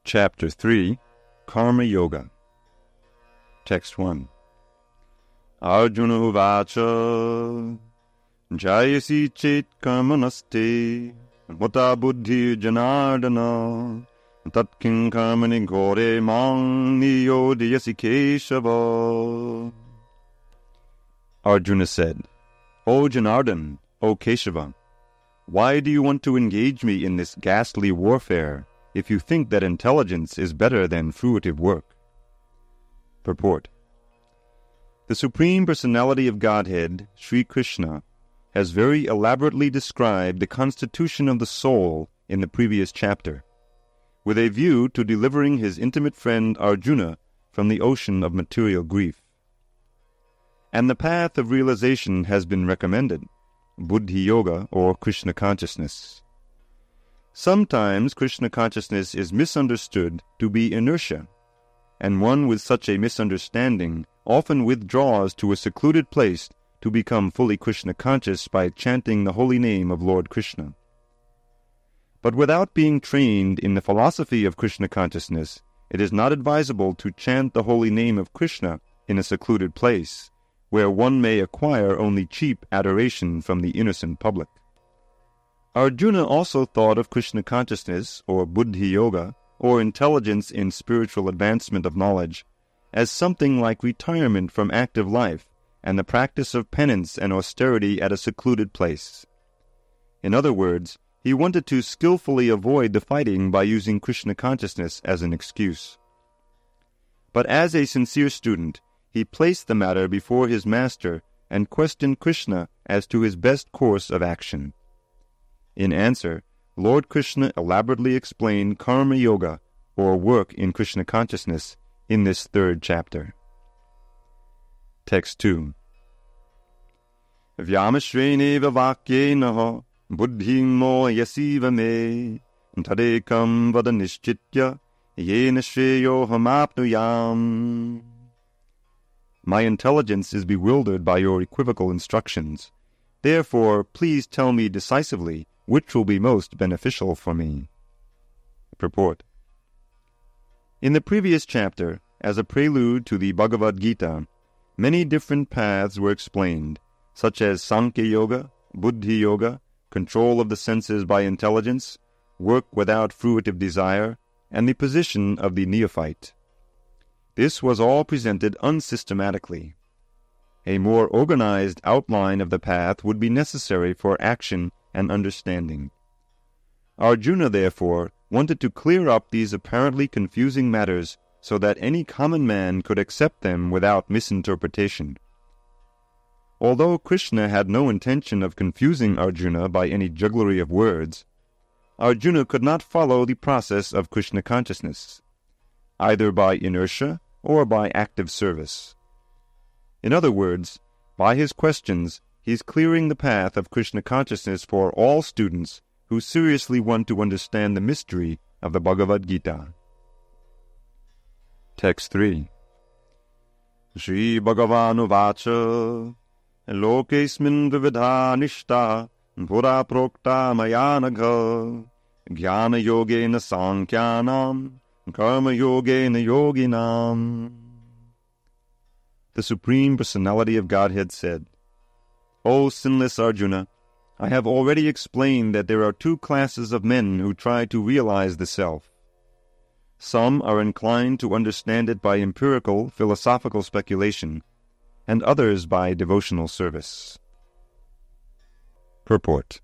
Chapter 3, Karma Yoga. Text 1. Arjuna uvacha jayasi chet karmanaste mata buddhi janardana tatkin karmani gore mang niyodhyasi Keshava. Arjuna said, O Janardan, O Keshava, why do you want to engage me in this ghastly warfare if you think that intelligence is better than fruitive work? Purport. The Supreme Personality of Godhead, Sri Krishna, has very elaborately described the constitution of the soul in the previous chapter, with a view to delivering his intimate friend Arjuna from the ocean of material grief. And the path of realization has been recommended, Buddhi Yoga or Krishna consciousness. Sometimes Krishna consciousness is misunderstood to be inertia, and one with such a misunderstanding often withdraws to a secluded place to become fully Krishna conscious by chanting the holy name of Lord Krishna. But without being trained in the philosophy of Krishna consciousness, it is not advisable to chant the holy name of Krishna in a secluded place, where one may acquire only cheap adoration from the innocent public. Arjuna also thought of Krishna consciousness, or Buddhi Yoga, or intelligence in spiritual advancement of knowledge, as something like retirement from active life and the practice of penance and austerity at a secluded place. In other words, he wanted to skillfully avoid the fighting by using Krishna consciousness as an excuse. But as a sincere student, he placed the matter before his master and questioned Krishna as to his best course of action. In answer, Lord Krishna elaborately explained Karma Yoga, or work in Krishna consciousness, in this third chapter. Text 2. Vyamashreneva vakyena buddhim mohyasiva me tadekam vada nishchitya yena shreyohamapnuyam. My intelligence is bewildered by your equivocal instructions. Therefore, please tell me decisively which will be most beneficial for me. Purport. In the previous chapter, as a prelude to the Bhagavad Gita, many different paths were explained, such as Sankhya Yoga, Buddhi Yoga, control of the senses by intelligence, work without fruitive desire, and the position of the neophyte. This was all presented unsystematically. A more organized outline of the path would be necessary for action and understanding. Arjuna, therefore, wanted to clear up these apparently confusing matters so that any common man could accept them without misinterpretation. Although Krishna had no intention of confusing Arjuna by any jugglery of words, Arjuna could not follow the process of Krishna consciousness, either by inertia or by active service. In other words, by his questions, he is clearing the path of Krishna consciousness for all students who seriously want to understand the mystery of the Bhagavad Gita. Text 3. Shri Bhagavan uvacha lokesmin vividha nishta pura prokta maya nagha jnana yogena sankhyanam karma yogena yoginam. The Supreme Personality of Godhead said, O sinless Arjuna, I have already explained that there are two classes of men who try to realize the self. Some are inclined to understand it by empirical, philosophical speculation, and others by devotional service. Purport.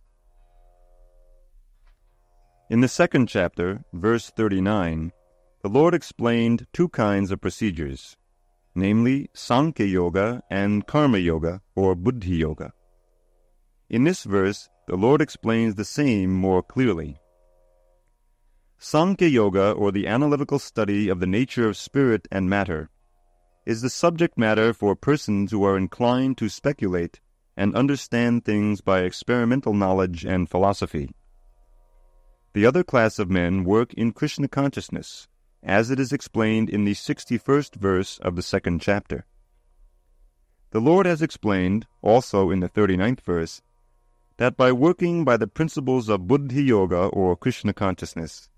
In the second chapter, verse 39, the Lord explained two kinds of procedures, namely Sankhya Yoga and Karma Yoga, or Buddhi Yoga. In this verse, the Lord explains the same more clearly. Sankhya Yoga, or the analytical study of the nature of spirit and matter, is the subject matter for persons who are inclined to speculate and understand things by experimental knowledge and philosophy. The other class of men work in Krishna consciousness, as it is explained in the 61st verse of the second chapter. The Lord has explained, also in the 39th verse, that by working by the principles of Buddhi Yoga or Krishna consciousness,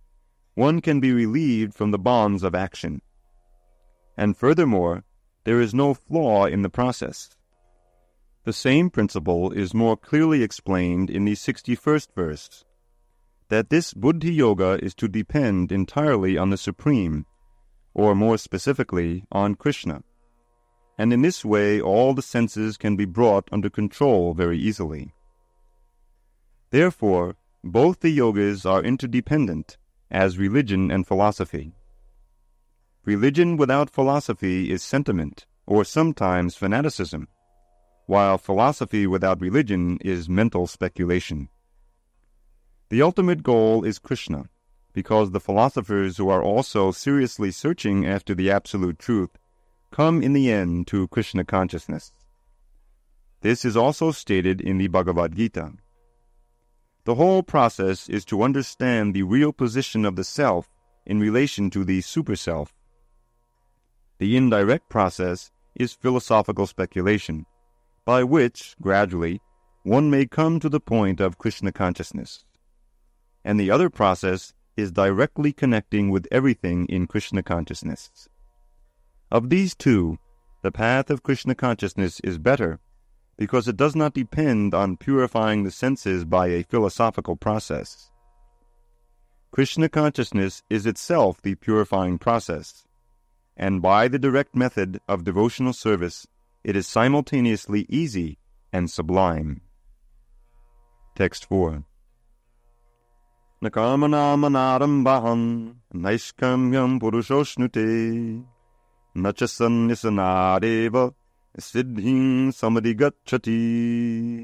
one can be relieved from the bonds of action. And furthermore, there is no flaw in the process. The same principle is more clearly explained in the 61st verse, that this Buddhi Yoga is to depend entirely on the Supreme, or more specifically, on Krishna. And in this way all the senses can be brought under control very easily. Therefore, both the yogas are interdependent, as religion and philosophy. Religion without philosophy is sentiment, or sometimes fanaticism, while philosophy without religion is mental speculation. The ultimate goal is Krishna, because the philosophers who are also seriously searching after the absolute truth come in the end to Krishna consciousness. This is also stated in the Bhagavad Gita. The whole process is to understand the real position of the self in relation to the super-self. The indirect process is philosophical speculation, by which, gradually, one may come to the point of Krishna consciousness. And the other process is directly connecting with everything in Krishna consciousness. Of these two, the path of Krishna consciousness is better, because it does not depend on purifying the senses by a philosophical process. Krishna consciousness is itself the purifying process, and by the direct method of devotional service, it is simultaneously easy and sublime. Text 4. Nakamanamanarambahan naishkamyam purushoshnute nachasannisanadeva siddhing samadhigacchati.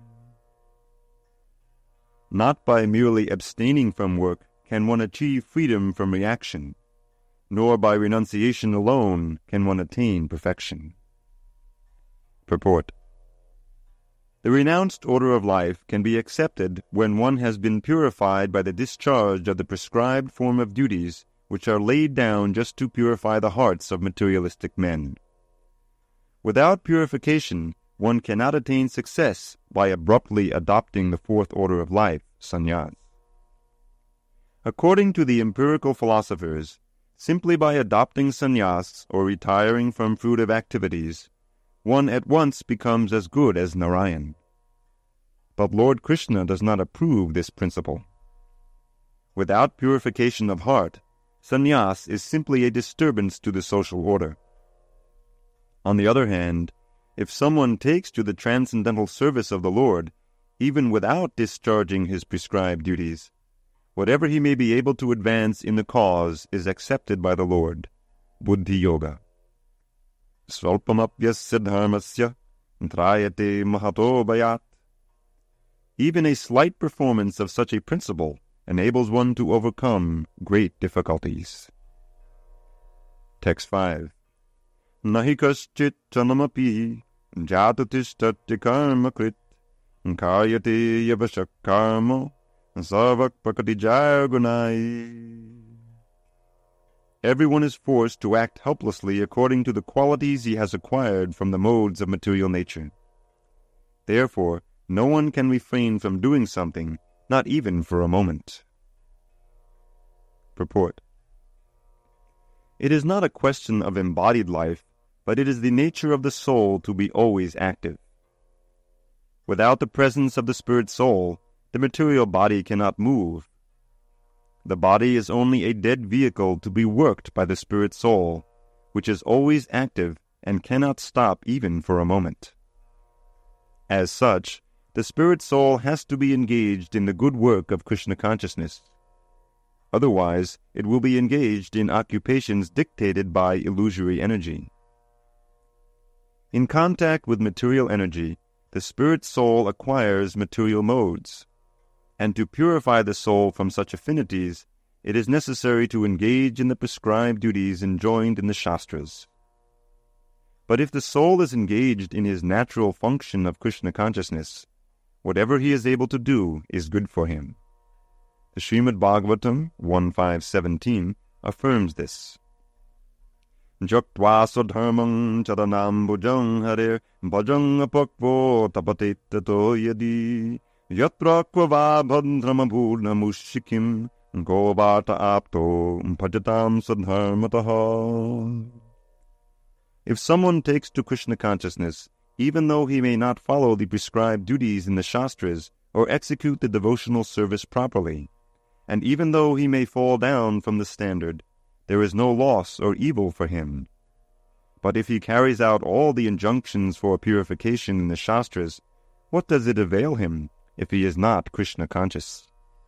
Not by merely abstaining from work can one achieve freedom from reaction, nor by renunciation alone can one attain perfection. Purport. The renounced order of life can be accepted when one has been purified by the discharge of the prescribed form of duties which are laid down just to purify the hearts of materialistic men. Without purification, one cannot attain success by abruptly adopting the fourth order of life, sannyas. According to the empirical philosophers, simply by adopting sannyas or retiring from fruitive activities, one at once becomes as good as Narayan. But Lord Krishna does not approve this principle. Without purification of heart, sannyas is simply a disturbance to the social order. On the other hand, if someone takes to the transcendental service of the Lord, even without discharging his prescribed duties, whatever he may be able to advance in the cause is accepted by the Lord. Buddhi Yoga. Svalpamapyasya dharmasya trayate mahato bhayat. Even a slight performance of such a principle enables one to overcome great difficulties. Text 5. Nahi kaschit chanamapi jatatishtate karma krit karyate yavashak karma savak prakati jayagunai. Everyone is forced to act helplessly according to the qualities he has acquired from the modes of material nature. Therefore, no one can refrain from doing something, not even for a moment. Purport. It is not a question of embodied life, but it is the nature of the soul to be always active. Without the presence of the spirit soul, the material body cannot move. The body is only a dead vehicle to be worked by the spirit soul, which is always active and cannot stop even for a moment. As such, the spirit soul has to be engaged in the good work of Krishna consciousness. Otherwise, it will be engaged in occupations dictated by illusory energy. In contact with material energy, the spirit soul acquires material modes, and to purify the soul from such affinities, it is necessary to engage in the prescribed duties enjoined in the Shastras. But if the soul is engaged in his natural function of Krishna consciousness, whatever he is able to do is good for him. The Srimad Bhagavatam 1.5.17 affirms this. Jaktva swadharmam charanam bhujang hare bhajang apakvo tapatet tato yadi yatra kvava bhadramabhurnamushikim govata apto bhajatam sadharmataha. If someone takes to Krishna consciousness, even though he may not follow the prescribed duties in the Shastras or execute the devotional service properly, and even though he may fall down from the standard, there is no loss or evil for him. But if he carries out all the injunctions for purification in the Shastras, what does it avail him if he is not Krishna conscious?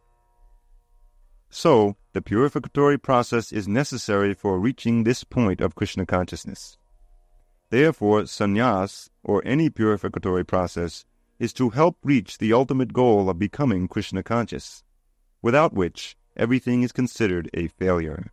So, the purificatory process is necessary for reaching this point of Krishna consciousness. Therefore, sannyas, or any purificatory process, is to help reach the ultimate goal of becoming Krishna conscious, without which everything is considered a failure.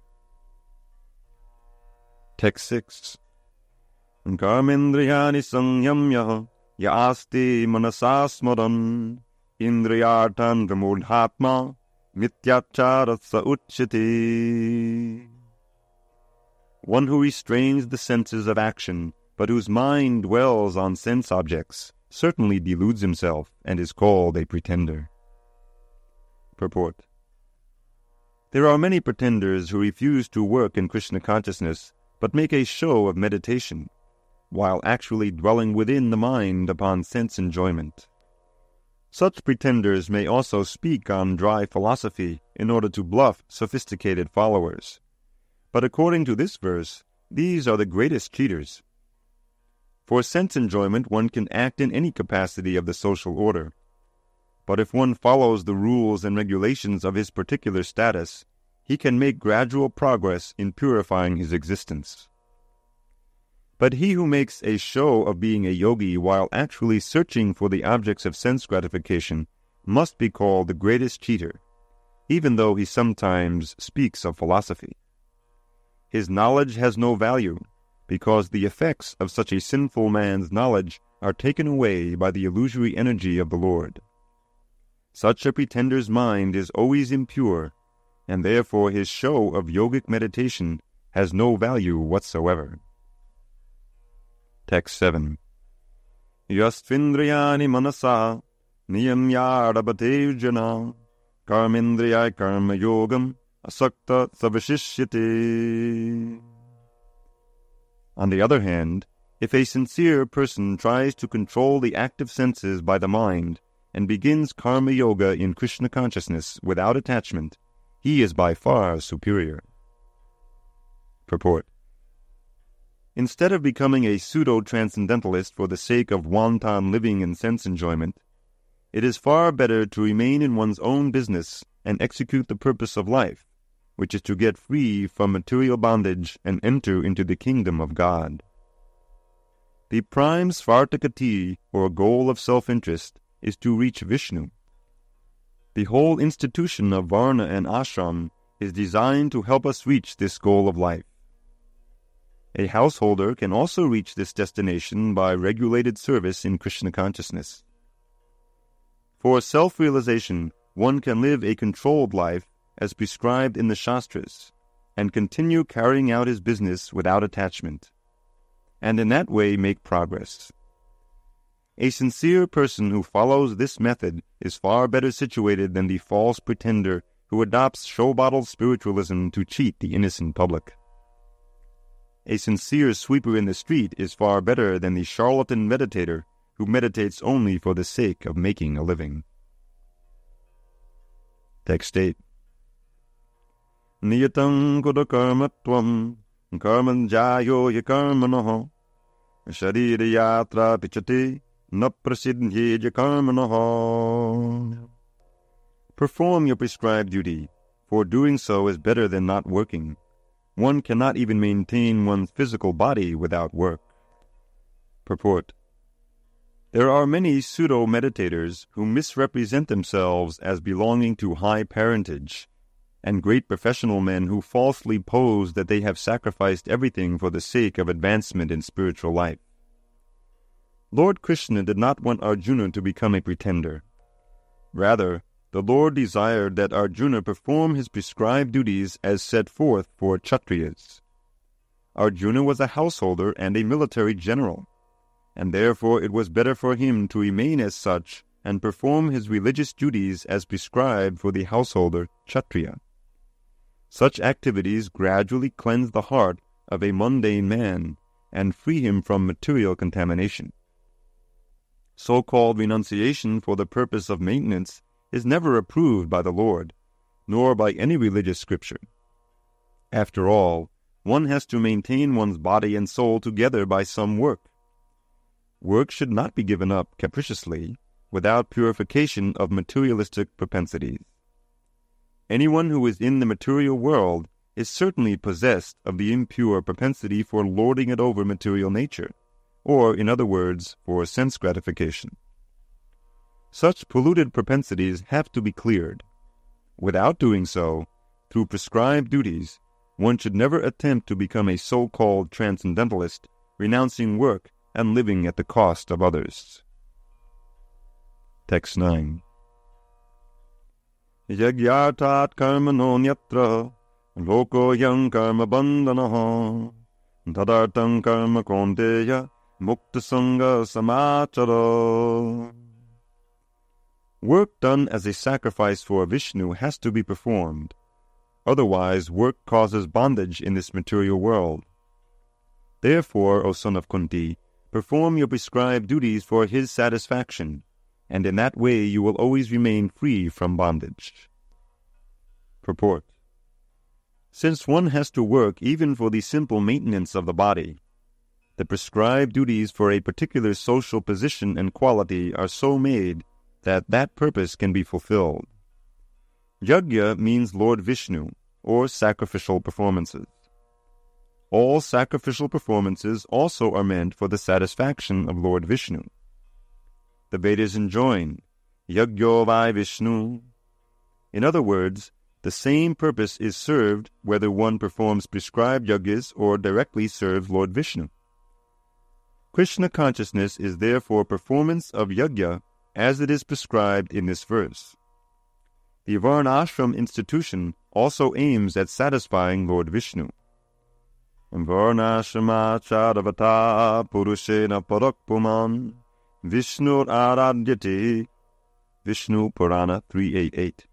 Text 6. Karmendriyani samyamya yaasti manasasmaran indriyartan ramudhatma mityacharatsa uchyati. One who restrains the senses of action, but whose mind dwells on sense objects, certainly deludes himself and is called a pretender. Purport. There are many pretenders who refuse to work in Krishna consciousness, but make a show of meditation, while actually dwelling within the mind upon sense enjoyment. Such pretenders may also speak on dry philosophy in order to bluff sophisticated followers. But according to this verse, these are the greatest cheaters. For sense enjoyment one can act in any capacity of the social order. But if one follows the rules and regulations of his particular status, he can make gradual progress in purifying his existence. But he who makes a show of being a yogi while actually searching for the objects of sense gratification must be called the greatest cheater, even though he sometimes speaks of philosophy. His knowledge has no value, because the effects of such a sinful man's knowledge are taken away by the illusory energy of the Lord. Such a pretender's mind is always impure, and therefore his show of yogic meditation has no value whatsoever. Text 7. Yastvindriyani manasa niyamyarabhate jana karmendriya karma yogam asakta savashishyate. On the other hand, if a sincere person tries to control the active senses by the mind and begins karma yoga in Krishna consciousness without attachment, he is by far superior. Purport. Instead of becoming a pseudo-transcendentalist for the sake of wanton living and sense enjoyment, it is far better to remain in one's own business and execute the purpose of life, which is to get free from material bondage and enter into the kingdom of God. The prime svartakati, or goal of self-interest, is to reach Vishnu. The whole institution of Varna and Ashram is designed to help us reach this goal of life. A householder can also reach this destination by regulated service in Krishna consciousness. For self-realization, one can live a controlled life as prescribed in the Shastras, and continue carrying out his business without attachment, and in that way make progress. A sincere person who follows this method is far better situated than the false pretender who adopts show-bottle spiritualism to cheat the innocent public. A sincere sweeper in the street is far better than the charlatan meditator who meditates only for the sake of making a living. Text 8. Niyatam kuda karmatvam karmanjayo yakarmanoho sharira yatra pichati na prasidhye yakarmanoho. Perform your prescribed duty, for doing so is better than not working. One cannot even maintain one's physical body without work. Purport. There are many pseudo-meditators who misrepresent themselves as belonging to high parentage, and great professional men who falsely pose that they have sacrificed everything for the sake of advancement in spiritual life. Lord Krishna did not want Arjuna to become a pretender. Rather, the Lord desired that Arjuna perform his prescribed duties as set forth for Kshatriyas. Arjuna was a householder and a military general, and therefore it was better for him to remain as such and perform his religious duties as prescribed for the householder Kshatriya. Such activities gradually cleanse the heart of a mundane man and free him from material contamination. So-called renunciation for the purpose of maintenance is never approved by the Lord, nor by any religious scripture. After all, one has to maintain one's body and soul together by some work. Work should not be given up capriciously, without purification of materialistic propensities. Anyone who is in the material world is certainly possessed of the impure propensity for lording it over material nature, or, in other words, for sense gratification. Such polluted propensities have to be cleared. Without doing so, through prescribed duties, one should never attempt to become a so-called transcendentalist, renouncing work and living at the cost of others. Text 9. Yagyartat karma no nyatra, loko yang karma bandanaha, tadartam karma konteya, mukta sangha samachara. Work done as a sacrifice for Vishnu has to be performed. Otherwise, work causes bondage in this material world. Therefore, O son of Kunti, perform your prescribed duties for his satisfaction, and in that way you will always remain free from bondage. Purport. Since one has to work even for the simple maintenance of the body, the prescribed duties for a particular social position and quality are so made that that purpose can be fulfilled. Yajna means Lord Vishnu, or sacrificial performances. All sacrificial performances also are meant for the satisfaction of Lord Vishnu. The Vedas enjoin, Yajno vai Vishnu. In other words, the same purpose is served whether one performs prescribed yajnas or directly serves Lord Vishnu. Krishna consciousness is therefore performance of yajna as it is prescribed in this verse. The Varnashram institution also aims at satisfying Lord Vishnu. Varnashrama charavata purushena parakpuman Vishnur aradyate. Vishnu Purana 388.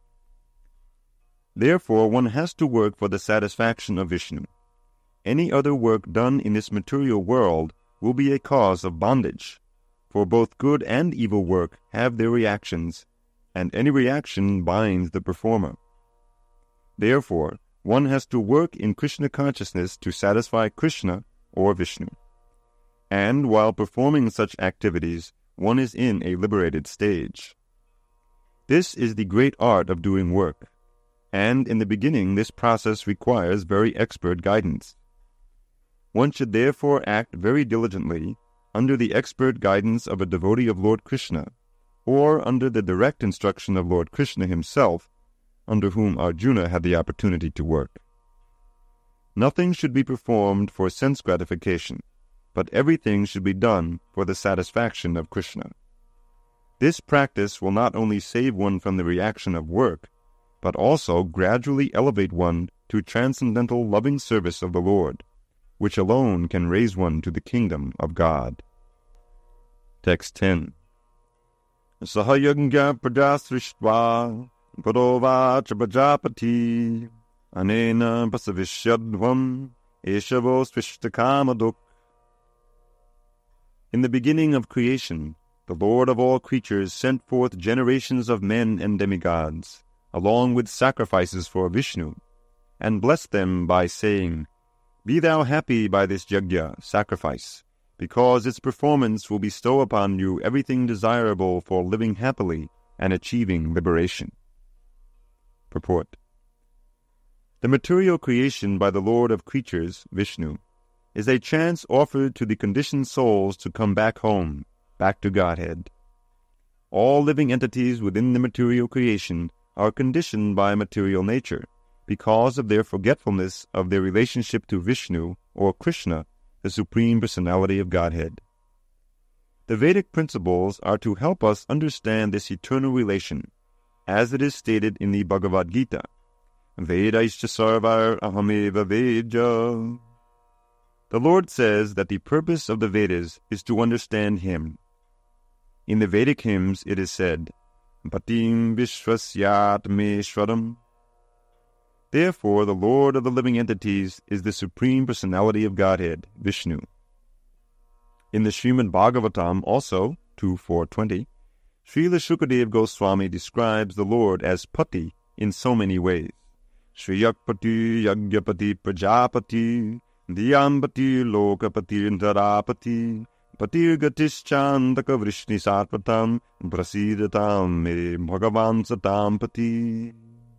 Therefore, one has to work for the satisfaction of Vishnu. Any other work done in this material world will be a cause of bondage, for both good and evil work have their reactions, and any reaction binds the performer. Therefore, one has to work in Krishna consciousness to satisfy Krishna or Vishnu. And while performing such activities, one is in a liberated stage. This is the great art of doing work, and in the beginning this process requires very expert guidance. One should therefore act very diligently under the expert guidance of a devotee of Lord Krishna, or under the direct instruction of Lord Krishna himself, under whom Arjuna had the opportunity to work. Nothing should be performed for sense gratification, but everything should be done for the satisfaction of Krishna. This practice will not only save one from the reaction of work, but also gradually elevate one to transcendental loving service of the Lord, which alone can raise one to the kingdom of God. Text 10. Sahayagya prajasrishtva padovacha prajapati anena pasavishyadvam eshavo svishtakamadak. In the beginning of creation, the Lord of all creatures sent forth generations of men and demigods, along with sacrifices for Vishnu, and blessed them by saying, Be thou happy by this yajna, sacrifice, because its performance will bestow upon you everything desirable for living happily and achieving liberation. Purport. The material creation by the Lord of creatures, Vishnu, is a chance offered to the conditioned souls to come back home, back to Godhead. All living entities within the material creation are conditioned by material nature because of their forgetfulness of their relationship to Vishnu or Krishna, the Supreme Personality of Godhead. The Vedic principles are to help us understand this eternal relation, as it is stated in the Bhagavad Gita, Vedaischa sarvar ahameva vedya. The Lord says that the purpose of the Vedas is to understand Him. In the Vedic hymns it is said, Patim Vishwasyatmeshwaram. Therefore, the Lord of the living entities is the Supreme Personality of Godhead, Vishnu. In the Srimad Bhagavatam, also, 2.4.20, Srila Shukadev Goswami describes the Lord as Pati in so many ways. Shriyakpati, Yagyapati, Prajapati, Diyambati, Lokapati, Indarapati, Patir Gatishchandaka Vrishni Sarpatam, Prasidatam Me Bhagavan Satam Pati.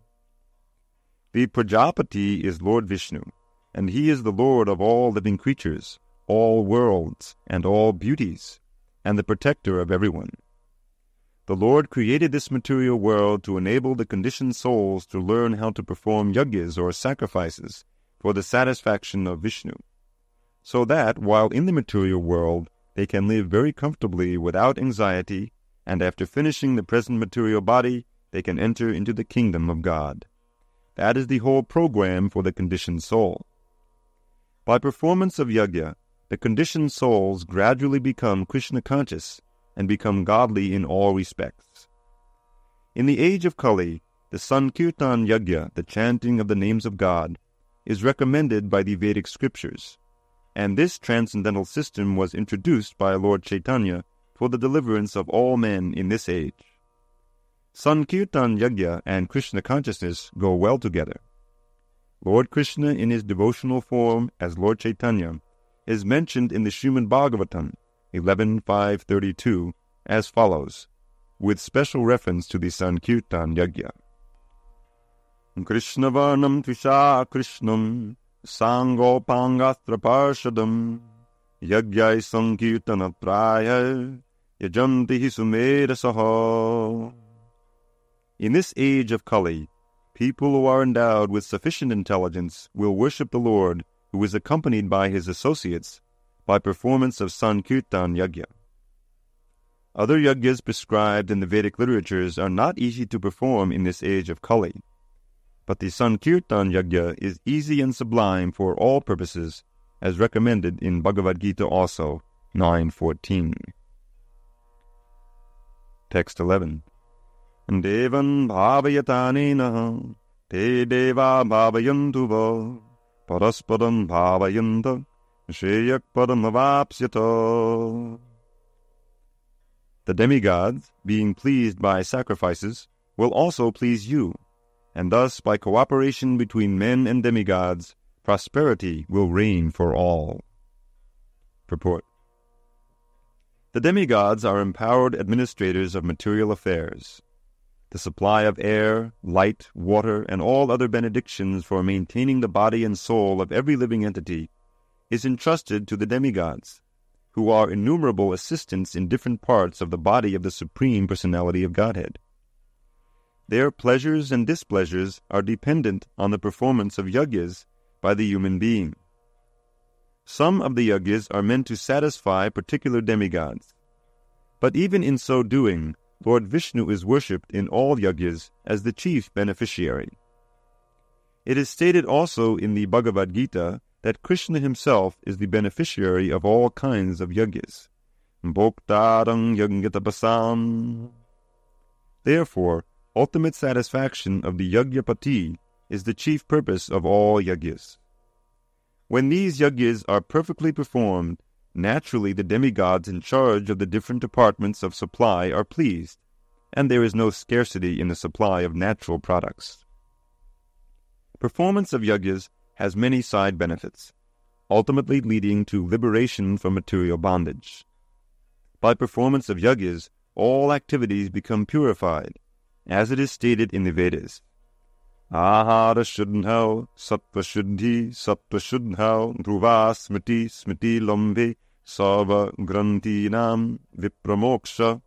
The Prajapati is Lord Vishnu, and he is the Lord of all living creatures, all worlds, and all beauties, and the protector of everyone. The Lord created this material world to enable the conditioned souls to learn how to perform yagyas or sacrifices for the satisfaction of Vishnu, so that, while in the material world, they can live very comfortably without anxiety, and after finishing the present material body, they can enter into the kingdom of God. That is the whole program for the conditioned soul. By performance of yajna, the conditioned souls gradually become Krishna conscious and become godly in all respects. In the age of Kali, the Sankirtan Yajna, the chanting of the names of God, is recommended by the Vedic scriptures, and this transcendental system was introduced by Lord Chaitanya for the deliverance of all men in this age. Sankirtan Yajna and Krishna consciousness go well together. Lord Krishna in his devotional form as Lord Chaitanya is mentioned in the Srimad Bhagavatam 11.5.32 as follows, with special reference to the Sankirtan Yajna. Krishna Varnam Tvisha Krishnam Sangopangastra Parshadam Yagyai Sankirtana Praya Yajanti Sumera Saha. In this age of Kali, people who are endowed with sufficient intelligence will worship the Lord, who is accompanied by his associates, by performance of Sankirtan Yajna. Other yajnas prescribed in the Vedic literatures are not easy to perform in this age of Kali, but the Sankirtan Yajna is easy and sublime for all purposes, as recommended in Bhagavad Gita also, 9.14. Text 11. Devan bhavayatanena te deva bhavayantuva parasparam bhavayanta shreyak param avapsyata. The demigods, being pleased by sacrifices, will also please you, and thus by cooperation between men and demigods, prosperity will reign for all. Purport. The demigods are empowered administrators of material affairs. The supply of air, light, water, and all other benedictions for maintaining the body and soul of every living entity is entrusted to the demigods, who are innumerable assistants in different parts of the body of the Supreme Personality of Godhead. Their pleasures and displeasures are dependent on the performance of yajnas by the human being. Some of the yajnas are meant to satisfy particular demigods, but even in so doing, Lord Vishnu is worshipped in all yajnas as the chief beneficiary. It is stated also in the Bhagavad Gita that Krishna himself is the beneficiary of all kinds of yajnas. Bhoktarang yajnatapasam. Therefore, ultimate satisfaction of the Yajnapati is the chief purpose of all yajnas. When these yajnas are perfectly performed, naturally the demigods in charge of the different departments of supply are pleased, and there is no scarcity in the supply of natural products. Performance of yajnas has many side benefits, ultimately leading to liberation from material bondage. By performance of yajnas, all activities become purified, as it is stated in the Vedas. Ahara Shuddhau, Sattva Shuddhi, Sattva Shuddhau, Dhruva Smriti, Smriti Lambhe, Sarva Grantinam, Vipramoksha.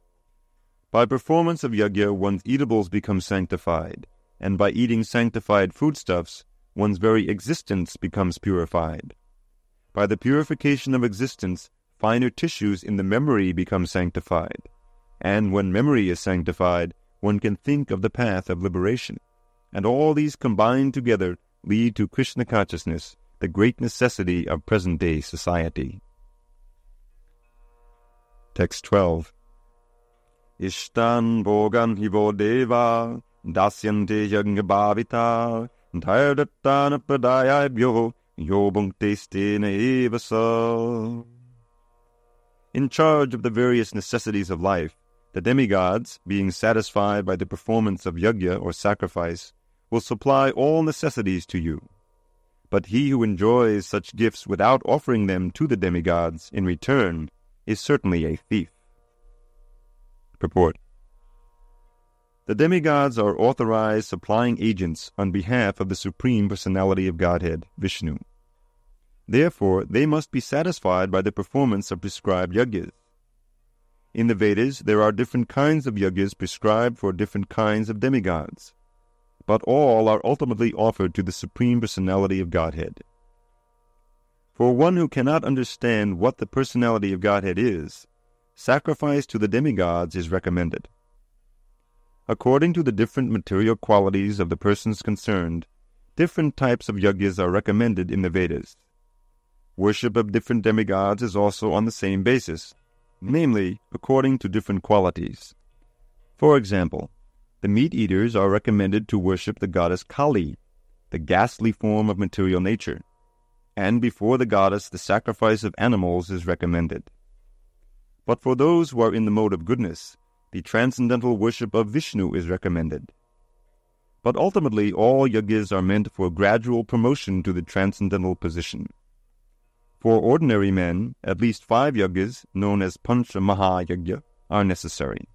By performance of yajna, one's eatables become sanctified, and by eating sanctified foodstuffs, one's very existence becomes purified. By the purification of existence, finer tissues in the memory become sanctified, and when memory is sanctified, one can think of the path of liberation. And all these combined together lead to Krishna consciousness, the great necessity of present-day society. Text 12. Ishtan bhogan hivo deva dasyante yajna bhavita Dhayadattanapadayabhyo yo bhunkte stena eva sa. In charge of the various necessities of life, the demigods, being satisfied by the performance of yajna or sacrifice, will supply all necessities to you. But he who enjoys such gifts without offering them to the demigods in return is certainly a thief. Purport. The demigods are authorized supplying agents on behalf of the Supreme Personality of Godhead, Vishnu. Therefore, they must be satisfied by the performance of prescribed yajnas. In the Vedas, there are different kinds of yajnas prescribed for different kinds of demigods, but all are ultimately offered to the Supreme Personality of Godhead. For one who cannot understand what the Personality of Godhead is, sacrifice to the demigods is recommended. According to the different material qualities of the persons concerned, different types of yajnas are recommended in the Vedas. Worship of different demigods is also on the same basis, namely, according to different qualities. For example, the meat-eaters are recommended to worship the goddess Kali, the ghastly form of material nature, and before the goddess the sacrifice of animals is recommended. But for those who are in the mode of goodness, the transcendental worship of Vishnu is recommended. But ultimately all yajnas are meant for gradual promotion to the transcendental position. For ordinary men, at least 5 yajnas, known as Pancha Mahayajna, are necessary.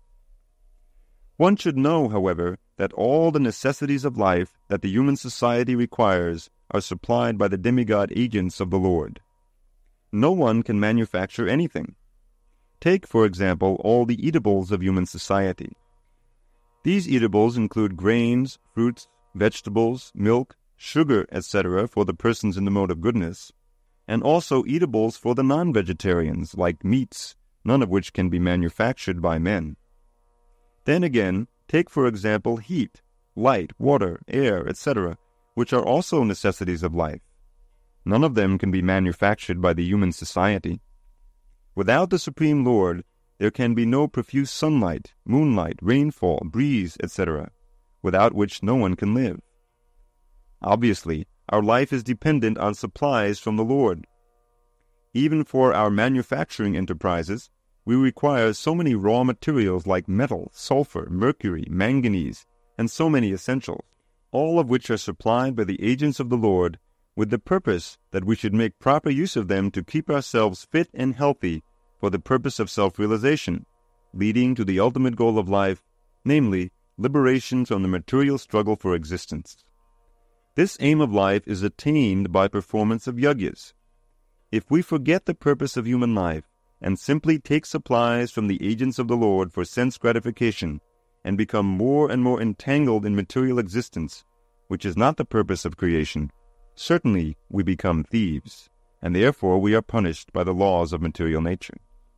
One should know, however, that all the necessities of life that the human society requires are supplied by the demigod agents of the Lord. No one can manufacture anything. Take, for example, all the eatables of human society. These eatables include grains, fruits, vegetables, milk, sugar, etc. for the persons in the mode of goodness, and also eatables for the non-vegetarians, like meats, none of which can be manufactured by men. Then again, take for example heat, light, water, air, etc., which are also necessities of life. None of them can be manufactured by the human society. Without the Supreme Lord, there can be no profuse sunlight, moonlight, rainfall, breeze, etc., without which no one can live. Obviously, our life is dependent on supplies from the Lord. Even for our manufacturing enterprises, we require so many raw materials like metal, sulfur, mercury, manganese, and so many essentials, all of which are supplied by the agents of the Lord with the purpose that we should make proper use of them to keep ourselves fit and healthy for the purpose of self-realization, leading to the ultimate goal of life, namely, liberation from the material struggle for existence. This aim of life is attained by performance of yajnas. If we forget the purpose of human life, and simply take supplies from the agents of the Lord for sense gratification, and become more and more entangled in material existence, which is not the purpose of creation, certainly we become thieves, and therefore we are punished by the laws of material nature.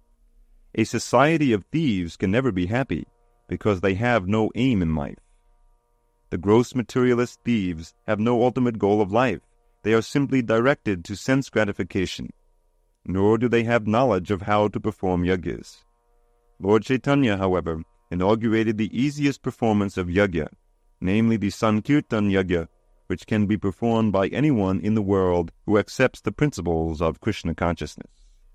A society of thieves can never be happy, because they have no aim in life. The gross materialist thieves have no ultimate goal of life. They are simply directed to sense gratification, nor do they have knowledge of how to perform yajnas. Lord Chaitanya, however, inaugurated the easiest performance of yajna, namely the Sankirtan yajna, which can be performed by anyone in the world who accepts the principles of Krishna consciousness.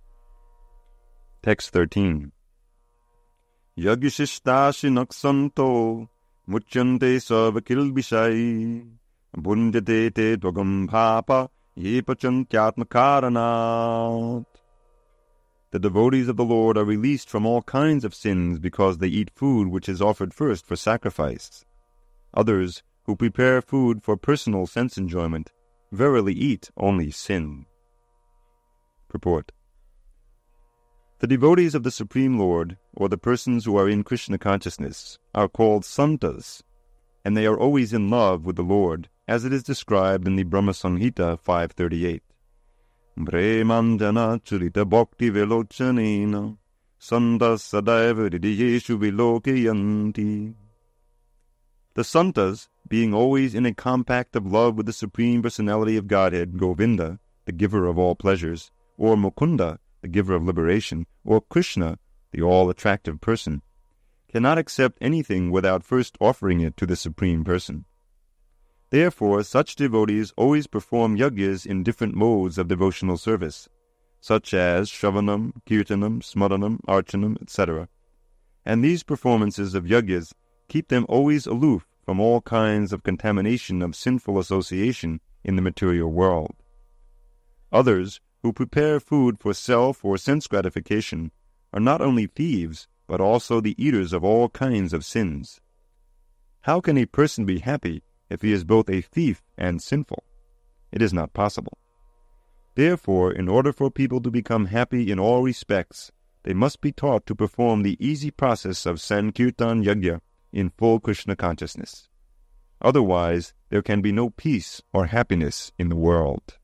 Text 13. Yagyashishtashi naksanto muchyante sarvakilbishai bhunjate te dvagam bhapa ye pachantyatmakaranat. The devotees of the Lord are released from all kinds of sins because they eat food which is offered first for sacrifice. Others, who prepare food for personal sense enjoyment, verily eat only sin. Purport. The devotees of the Supreme Lord, or the persons who are in Krishna consciousness, are called santas, and they are always in love with the Lord, as it is described in the Brahma Samhita 538. Brahmandana churita bhakti velochanena santas sadaiva hridiyeshu vilokayanti. The santas, being always in a compact of love with the Supreme Personality of Godhead, Govinda, the giver of all pleasures, or Mukunda, the giver of liberation, or Krishna, the all-attractive person, cannot accept anything without first offering it to the Supreme Person. Therefore, such devotees always perform yagyas in different modes of devotional service, such as Shravanam, Kirtanam, Smaranam, Archanam, etc. And these performances of yagyas keep them always aloof from all kinds of contamination of sinful association in the material world. Others, who prepare food for self or sense gratification, are not only thieves, but also the eaters of all kinds of sins. How can a person be happy if he is both a thief and sinful? It is not possible. Therefore, in order for people to become happy in all respects, they must be taught to perform the easy process of Sankirtan Yajna in full Krishna consciousness. Otherwise, there can be no peace or happiness in the world.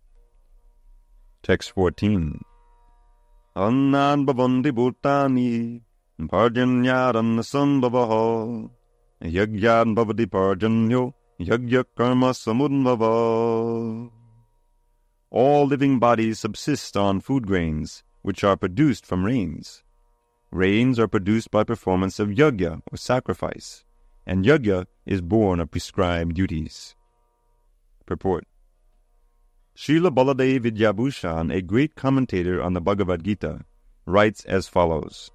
Text 14. Annan bhavanti bhutani parjanyaran sambhavaha yagyan bhavati parjanyo yagya karma samudbhava. All living bodies subsist on food grains, which are produced from rains. Rains are produced by performance of yajna, or sacrifice, and yajna is born of prescribed duties. Purport. Srila Baladev Vidyabhushan, a great commentator on the Bhagavad Gita, writes as follows: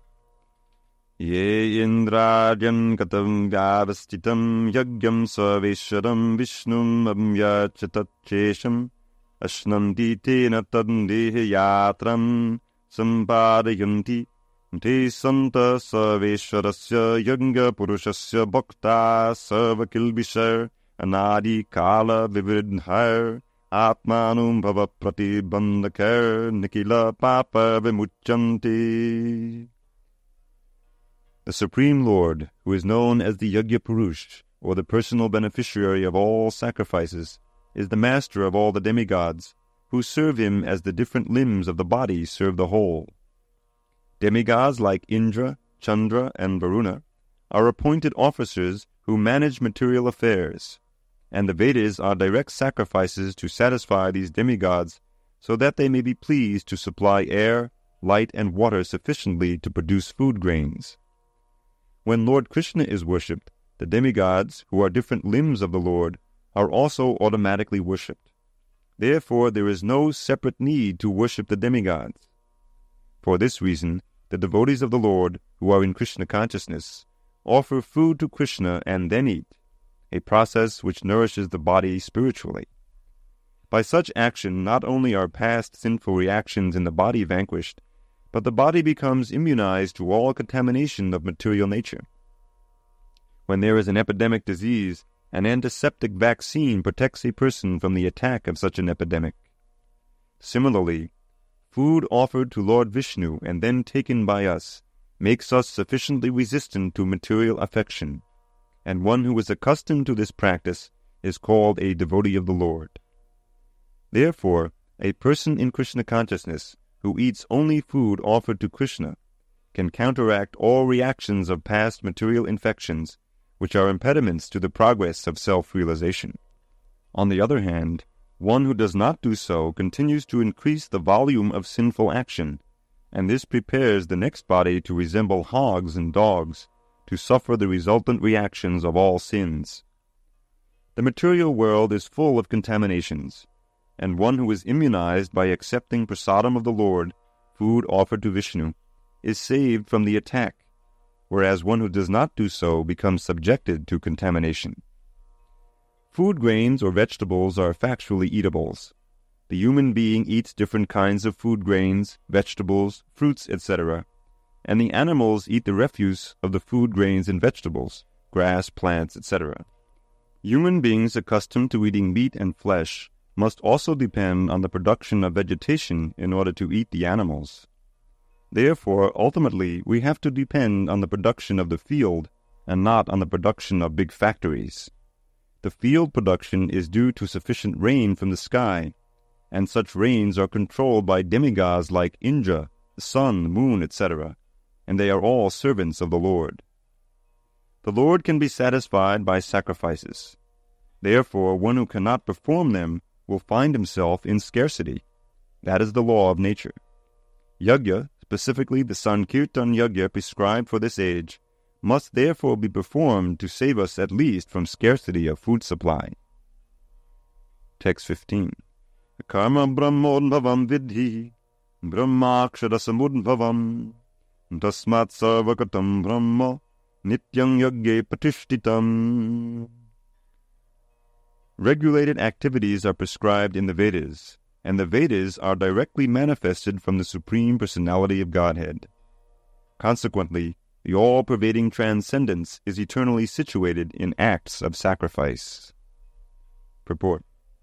Ye indrajan katam vyavastitam yagyam sarveshwaram vishnum amyachatachesham ashnanti tena tandehe yatram sampadayanti te santa sarveshwarasya yanga purushasya bhakta sarvakilbishar anadi kala vividhar atmanum bhava pratibandhakar nikila papa vimuchanti. The Supreme Lord, who is known as the Yajna Purush, or the personal beneficiary of all sacrifices, is the master of all the demigods, who serve him as the different limbs of the body serve the whole. Demigods like Indra, Chandra, and Varuna are appointed officers who manage material affairs, and the Vedas are direct sacrifices to satisfy these demigods so that they may be pleased to supply air, light, and water sufficiently to produce food grains. When Lord Krishna is worshipped, the demigods, who are different limbs of the Lord, are also automatically worshipped. Therefore, there is no separate need to worship the demigods. For this reason, the devotees of the Lord, who are in Krishna consciousness, offer food to Krishna and then eat, a process which nourishes the body spiritually. By such action, not only are past sinful reactions in the body vanquished, but the body becomes immunized to all contamination of material nature. When there is an epidemic disease, an antiseptic vaccine protects a person from the attack of such an epidemic. Similarly, food offered to Lord Vishnu and then taken by us makes us sufficiently resistant to material affection, and one who is accustomed to this practice is called a devotee of the Lord. Therefore, a person in Krishna consciousness who eats only food offered to Krishna can counteract all reactions of past material infections which are impediments to the progress of self-realization. On the other hand, one who does not do so continues to increase the volume of sinful action, and this prepares the next body to resemble hogs and dogs, to suffer the resultant reactions of all sins. The material world is full of contaminations, and one who is immunized by accepting prasadam of the Lord, food offered to Vishnu, is saved from the attack, whereas one who does not do so becomes subjected to contamination. Food grains or vegetables are factually eatables. The human being eats different kinds of food grains, vegetables, fruits, etc., and the animals eat the refuse of the food grains and vegetables, grass, plants, etc. Human beings accustomed to eating meat and flesh must also depend on the production of vegetation in order to eat the animals. Therefore, ultimately, we have to depend on the production of the field and not on the production of big factories. The field production is due to sufficient rain from the sky, and such rains are controlled by demigods like Indra, the sun, the moon, etc., and they are all servants of the Lord. The Lord can be satisfied by sacrifices. Therefore, one who cannot perform them will find himself in scarcity. That is the law of nature. Yajna, specifically the Sankirtan Yajna prescribed for this age, must therefore be performed to save us at least from scarcity of food supply. Text 15. Karma brahmodbhavam vidhi, brahmakshara samudbhavam, tasmat sarvakatam brahma, nityam yagye patishtitam. Regulated activities are prescribed in the Vedas, and the Vedas are directly manifested from the Supreme Personality of Godhead. Consequently, the all-pervading transcendence is eternally situated in acts of sacrifice. Purport.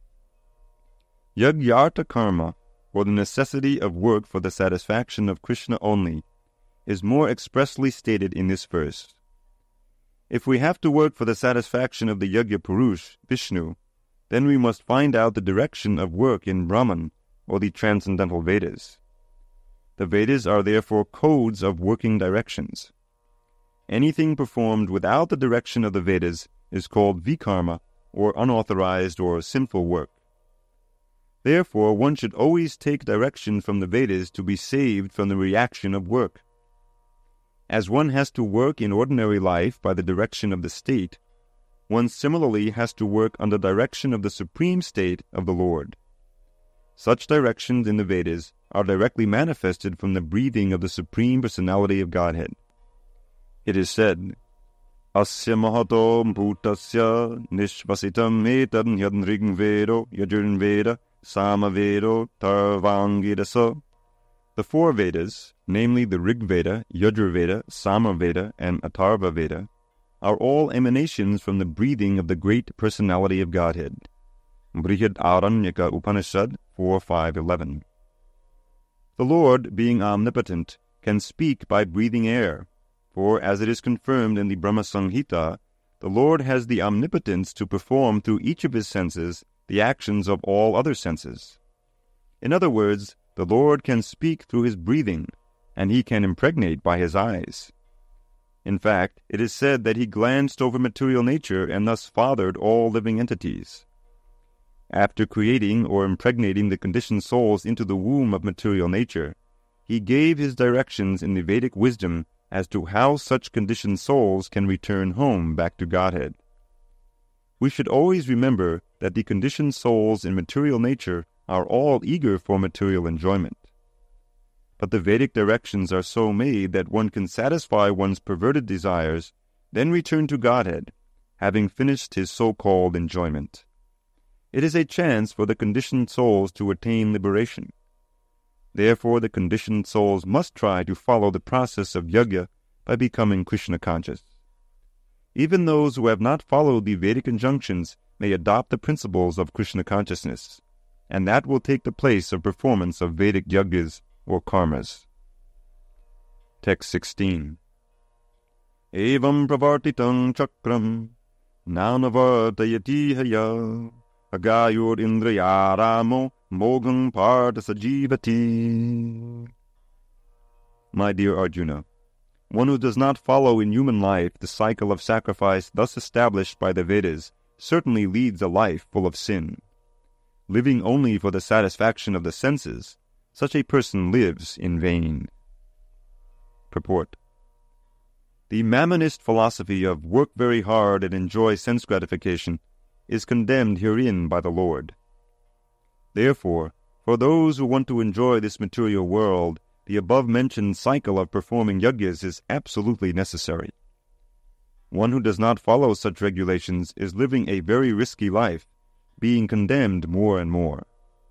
Yagyartha karma, or the necessity of work for the satisfaction of Krishna only, is more expressly stated in this verse. If we have to work for the satisfaction of the Yagya Purush, Vishnu, then we must find out the direction of work in Brahman, or the transcendental Vedas. The Vedas are therefore codes of working directions. Anything performed without the direction of the Vedas is called vikarma, or unauthorized or sinful work. Therefore, one should always take direction from the Vedas to be saved from the reaction of work. As one has to work in ordinary life by the direction of the state, one similarly has to work under direction of the supreme state of the Lord. Such directions in the Vedas are directly manifested from the breathing of the Supreme Personality of Godhead. It is said, Asya mahato bhutasya nishvasitam etam yadnrig vedo yajurn veda sama vedo tarvangidasa. The four Vedas, namely the Rig Veda, Yajur Veda, Sama Veda, and Atharva Veda, are all emanations from the breathing of the great personality of Godhead. Brihad Aranyaka Upanishad 4.5.11. The Lord, being omnipotent, can speak by breathing air, for as it is confirmed in the Brahma Samhita, the Lord has the omnipotence to perform through each of his senses the actions of all other senses. In other words, the Lord can speak through his breathing, and he can impregnate by his eyes. In fact, it is said that he glanced over material nature and thus fathered all living entities. After creating or impregnating the conditioned souls into the womb of material nature, he gave his directions in the Vedic wisdom as to how such conditioned souls can return home back to Godhead. We should always remember that the conditioned souls in material nature are all eager for material enjoyment. But the Vedic directions are so made that one can satisfy one's perverted desires, then return to Godhead, having finished his so-called enjoyment. It is a chance for the conditioned souls to attain liberation. Therefore, the conditioned souls must try to follow the process of yajna by becoming Krishna conscious. Even those who have not followed the Vedic injunctions may adopt the principles of Krishna consciousness, and that will take the place of performance of Vedic yajnas or karmas. Text 16. Evam pravartitam chakram nanavartayati haya agayur indrayaramo mogham partha sajivati. My dear Arjuna, one who does not follow in human life the cycle of sacrifice thus established by the Vedas certainly leads a life full of sin. Living only for the satisfaction of the senses, such a person lives in vain. Purport. The Mammonist philosophy of work very hard and enjoy sense gratification is condemned herein by the Lord. Therefore, for those who want to enjoy this material world, the above-mentioned cycle of performing yajnas is absolutely necessary. One who does not follow such regulations is living a very risky life, being condemned more and more.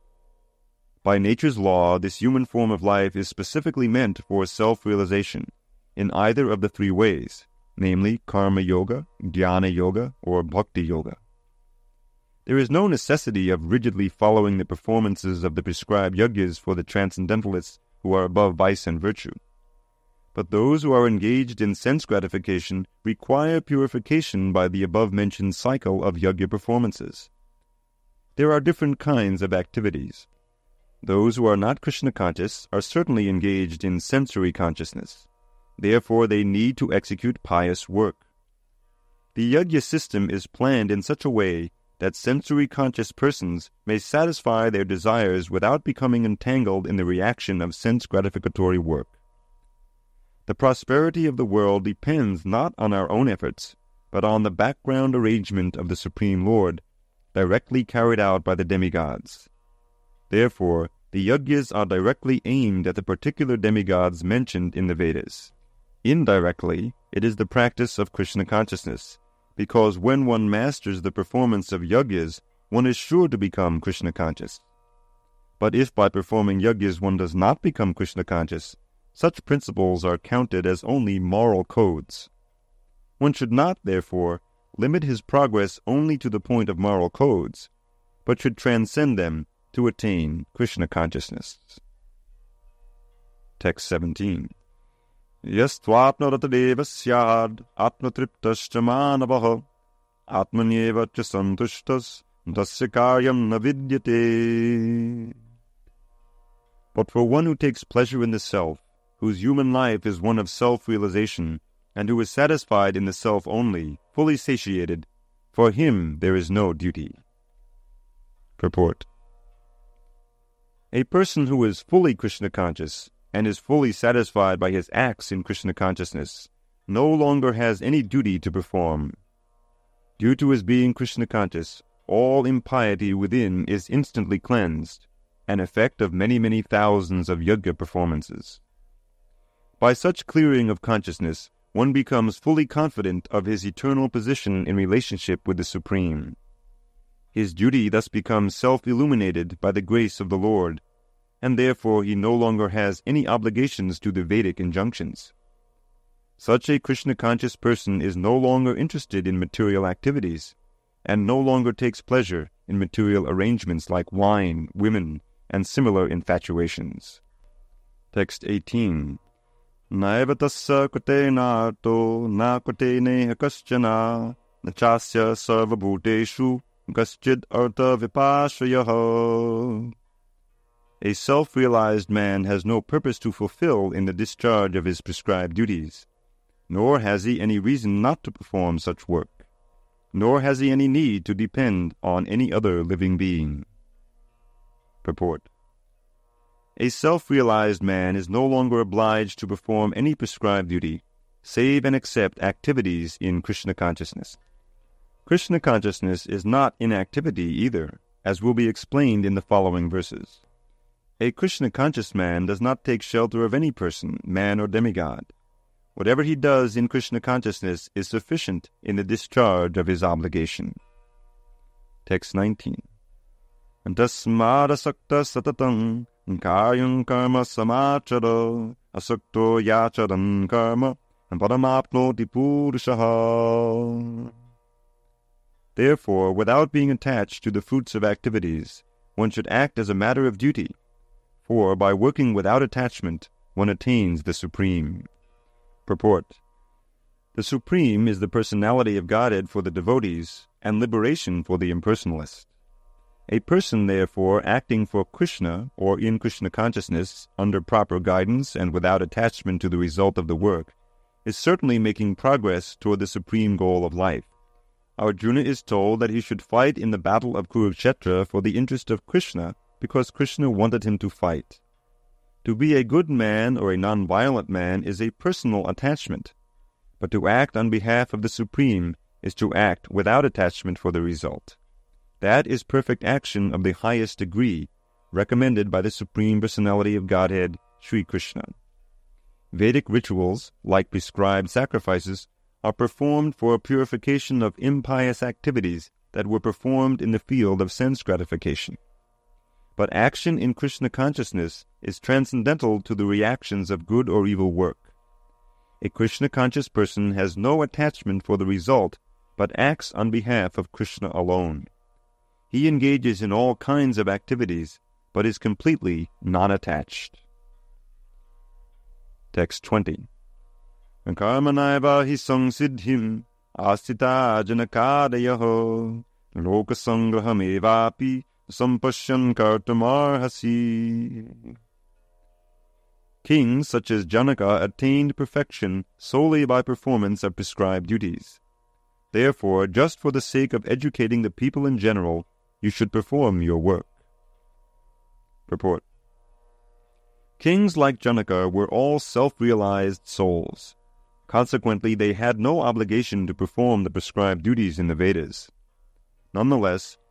By nature's law, this human form of life is specifically meant for self-realization in either of the three ways, namely karma yoga, dhyana yoga, or bhakti yoga. There is no necessity of rigidly following the performances of the prescribed yajnas for the transcendentalists who are above vice and virtue. But those who are engaged in sense gratification require purification by the above-mentioned cycle of yajna performances. There are different kinds of activities. Those who are not Krishna conscious are certainly engaged in sensory consciousness. Therefore, they need to execute pious work. The yajna system is planned in such a way that sensory conscious persons may satisfy their desires without becoming entangled in the reaction of sense gratificatory work. The prosperity of the world depends not on our own efforts, but on the background arrangement of the Supreme Lord, directly carried out by the demigods. Therefore, the yagyas are directly aimed at the particular demigods mentioned in the Vedas. Indirectly, it is the practice of Krishna consciousness, because when one masters the performance of yagyas, one is sure to become Krishna conscious. But if by performing yagyas one does not become Krishna conscious, such principles are counted as only moral codes. One should not, therefore, limit his progress only to the point of moral codes, but should transcend them to attain Krishna consciousness. Text 17. Yastvapnaratadeva syad atmatriptascha manavaha atmanyeva cha santushtas tasya karyam na vidyate. But for one who takes pleasure in the self, whose human life is one of self-realization, and who is satisfied in the self only, fully satiated, for him there is no duty. Purport. A person who is fully Krishna conscious and is fully satisfied by his acts in Krishna consciousness no longer has any duty to perform. Due to his being Krishna conscious, all impiety within is instantly cleansed, an effect of many, many thousands of yajna performances. By such clearing of consciousness, one becomes fully confident of his eternal position in relationship with the Supreme. His duty thus becomes self-illuminated by the grace of the Lord, and therefore he no longer has any obligations to the Vedic injunctions. Such a Krishna-conscious person is no longer interested in material activities, and no longer takes pleasure in material arrangements like wine, women, and similar infatuations. Text 18. Naiva tassa kote narto na kote neha kaschana nachasya sarva bhuteshu kaschid artha vipashayaha. A self-realized man has no purpose to fulfill in the discharge of his prescribed duties, nor has he any reason not to perform such work, nor has he any need to depend on any other living being. Purport. A self-realized man is no longer obliged to perform any prescribed duty, save and except activities in Krishna consciousness. Krishna consciousness is not inactivity either, as will be explained in the following verses. A Krishna-conscious man does not take shelter of any person, man or demigod. Whatever he does in Krishna consciousness is sufficient in the discharge of his obligation. Text 19. Tasmadasakta satatam karyam karma samachara asakto yacharan karma paramapnoti purushaha. Therefore, without being attached to the fruits of activities, one should act as a matter of duty, for by working without attachment, one attains the Supreme. Purport. The Supreme is the personality of Godhead for the devotees and liberation for the impersonalist. A person, therefore, acting for Krishna or in Krishna consciousness under proper guidance and without attachment to the result of the work, is certainly making progress toward the supreme goal of life. Arjuna is told that he should fight in the battle of Kurukshetra for the interest of Krishna because Krishna wanted him to fight. To be a good man or a non-violent man is a personal attachment, but to act on behalf of the Supreme is to act without attachment for the result. That is perfect action of the highest degree, recommended by the Supreme Personality of Godhead, Sri Krishna. Vedic rituals, like prescribed sacrifices, are performed for purification of impious activities that were performed in the field of sense gratification. But action in Krishna consciousness is transcendental to the reactions of good or evil work. A Krishna-conscious person has no attachment for the result, but acts on behalf of Krishna alone. He engages in all kinds of activities, but is completely non-attached. Text 20. Karmanaiva hi samsiddhim astita janakadayaho lokasangrahamevapi sampashyan kartamarhasi. Kings such as Janaka attained perfection solely by performance of prescribed duties. Therefore, just for the sake of educating the people in general, you should perform your work. Purport. Kings like Janaka were all self-realized souls. Consequently, they had no obligation to perform the prescribed duties in the Vedas. Nonetheless,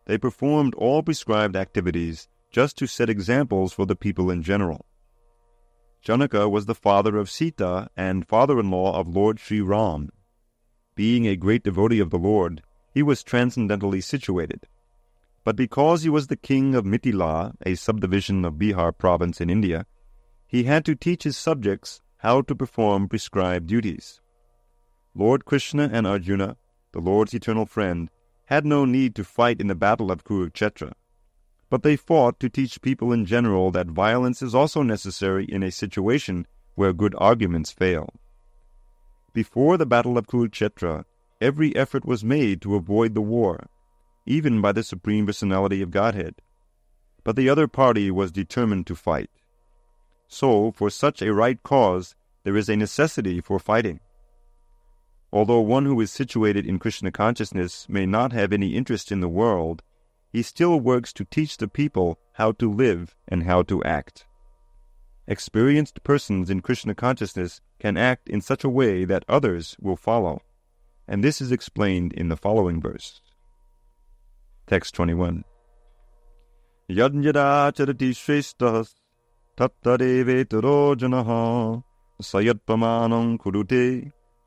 They performed all prescribed activities just to set examples for the people in general. Janaka was the father of Sita and father-in-law of Lord Sri Ram. Being a great devotee of the Lord, he was transcendentally situated. But because he was the king of Mithila, a subdivision of Bihar province in India, he had to teach his subjects how to perform prescribed duties. Lord Krishna and Arjuna, the Lord's eternal friend, had no need to fight in the battle of Kurukshetra, but they fought to teach people in general that violence is also necessary in a situation where good arguments fail. Before the battle of Kurukshetra, every effort was made to avoid the war, even by the Supreme Personality of Godhead, but the other party was determined to fight. So, for such a right cause, there is a necessity for fighting. Although one who is situated in Krishna consciousness may not have any interest in the world, he still works to teach the people how to live and how to act. Experienced persons in Krishna consciousness can act in such a way that others will follow, and this is explained in the following verse. Text 21. Yad yada charati shrestahas tattadevetaro janaha sayat pramanam kurute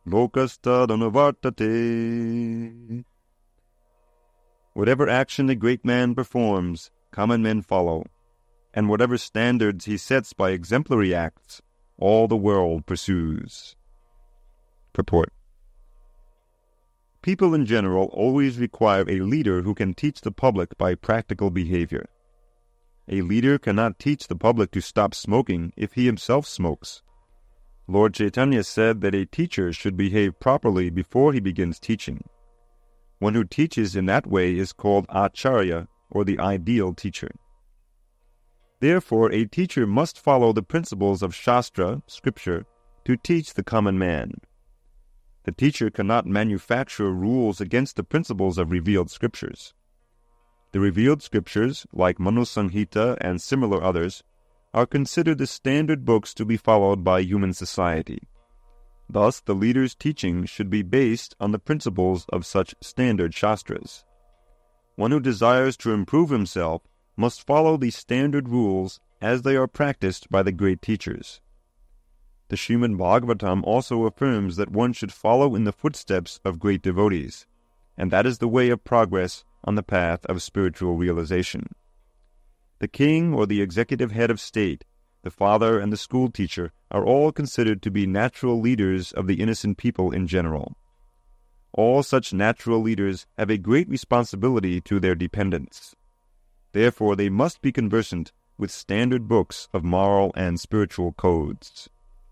lokastadanuvartate. Whatever action a great man performs, common men follow, and whatever standards he sets by exemplary acts, all the world pursues. Purport. People in general always require a leader who can teach the public by practical behavior. A leader cannot teach the public to stop smoking if he himself smokes. Lord Chaitanya said that a teacher should behave properly before he begins teaching. One who teaches in that way is called Acharya, or the ideal teacher. Therefore, a teacher must follow the principles of Shastra, scripture, to teach the common man. The teacher cannot manufacture rules against the principles of revealed scriptures. The revealed scriptures, like Manu Samhita and similar others, are considered the standard books to be followed by human society. Thus, the leader's teaching should be based on the principles of such standard Shastras. One who desires to improve himself must follow these standard rules as they are practiced by the great teachers. The Srimad Bhagavatam also affirms that one should follow in the footsteps of great devotees, and that is the way of progress on the path of spiritual realization. The king or the executive head of state, the father and the school teacher are all considered to be natural leaders of the innocent people in general. All such natural leaders have a great responsibility to their dependents. Therefore, they must be conversant with standard books of moral and spiritual codes.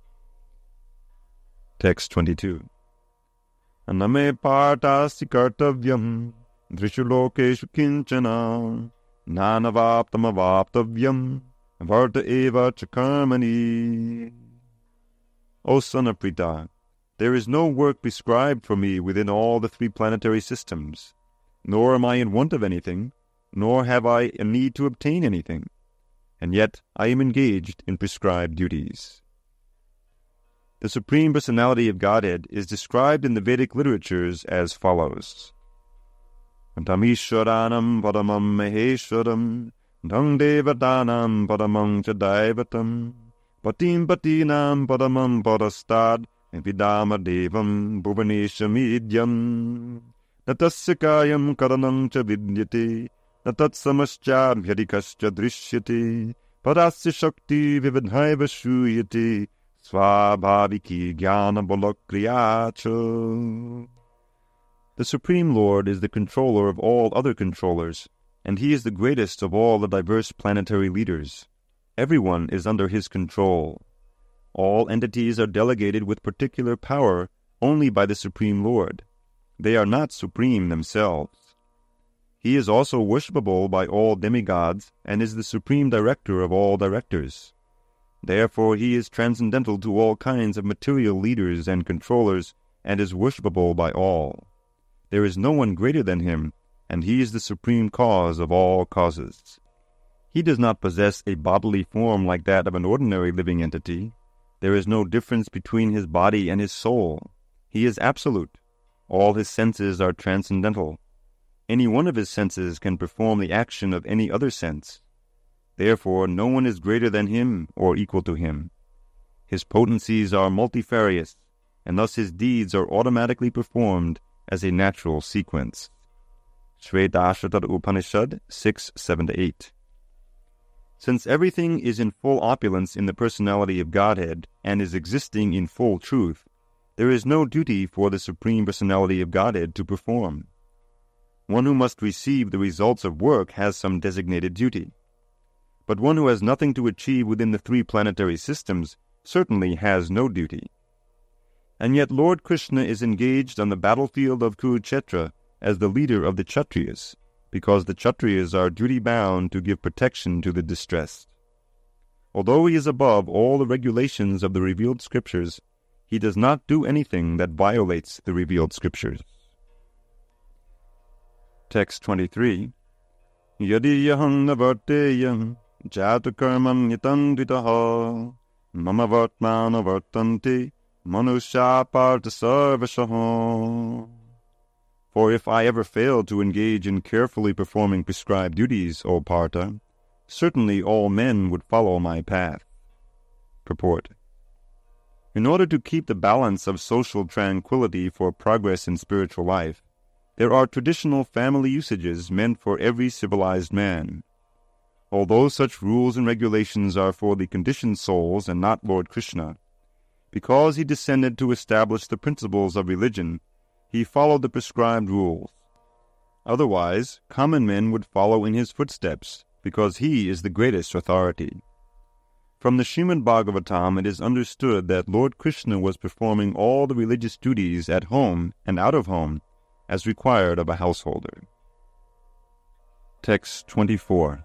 Text 22. Aname partasi kartavyam drishulokeshu kinchana nanavaptamavaptavyam varta eva chakarmani. O son of Pritha, there is no work prescribed for me within all the three planetary systems, nor am I in want of anything, nor have I a need to obtain anything, and yet I am engaged in prescribed duties. The Supreme Personality of Godhead is described in the Vedic literatures as follows. Tamishwaranam padamam maheshwaram dang devadanam padamam chadaivatam patim patinam padamam padastad vidama devam bhuvaneshamidyam natasyakayam karanam cha vidyate natatsamascha bhyadikascha drishyate padasya shakti vividhaiva shuyate svabhaviki jnana balakriyacha. The Supreme Lord is the controller of all other controllers, and he is the greatest of all the diverse planetary leaders. Everyone is under his control. All entities are delegated with particular power only by the Supreme Lord. They are not supreme themselves. He is also worshipable by all demigods and is the supreme director of all directors. Therefore he is transcendental to all kinds of material leaders and controllers and is worshipable by all. There is no one greater than him, and he is the supreme cause of all causes. He does not possess a bodily form like that of an ordinary living entity. There is no difference between his body and his soul. He is absolute. All his senses are transcendental. Any one of his senses can perform the action of any other sense. Therefore, no one is greater than him or equal to him. His potencies are multifarious, and thus his deeds are automatically performed as a natural sequence. Shvetashvatara Upanishad 6:7-8. Since everything is in full opulence in the personality of Godhead and is existing in full truth, there is no duty for the Supreme Personality of Godhead to perform. One who must receive the results of work has some designated duty. But one who has nothing to achieve within the three planetary systems certainly has no duty. And yet Lord Krishna is engaged on the battlefield of Kurukshetra as the leader of the Kshatriyas, because the Kshatriyas are duty-bound to give protection to the distressed. Although he is above all the regulations of the revealed scriptures, he does not do anything that violates the revealed scriptures. Text 23. Yadiyaham navarteyam jatakarmam nitam dvitaha mama vartmana vartanti manusya parta sarvashaha. For if I ever fail to engage in carefully performing prescribed duties, O Partha, certainly all men would follow my path. Purport. In order to keep the balance of social tranquility for progress in spiritual life, there are traditional family usages meant for every civilized man. Although such rules and regulations are for the conditioned souls and not Lord Krishna, because he descended to establish the principles of religion, he followed the prescribed rules. Otherwise, common men would follow in his footsteps, because he is the greatest authority. From the Srimad Bhagavatam it is understood that Lord Krishna was performing all the religious duties at home and out of home, as required of a householder. Text 24.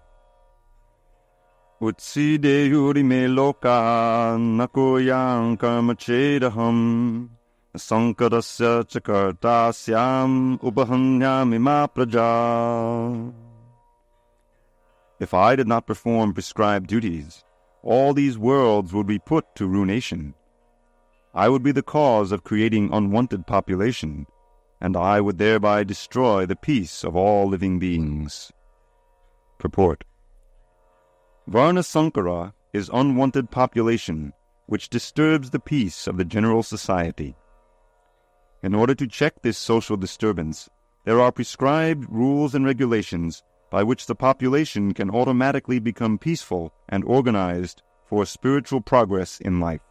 Utsideyuri me loka nakoyam karma chedaham sankarasya chakartasyam upahanyami ma praja. If I did not perform prescribed duties, all these worlds would be put to ruination. I would be the cause of creating unwanted population, and I would thereby destroy the peace of all living beings. Purport. Varna Sankara is unwanted population which disturbs the peace of the general society. In order to check this social disturbance, there are prescribed rules and regulations by which the population can automatically become peaceful and organized for spiritual progress in life.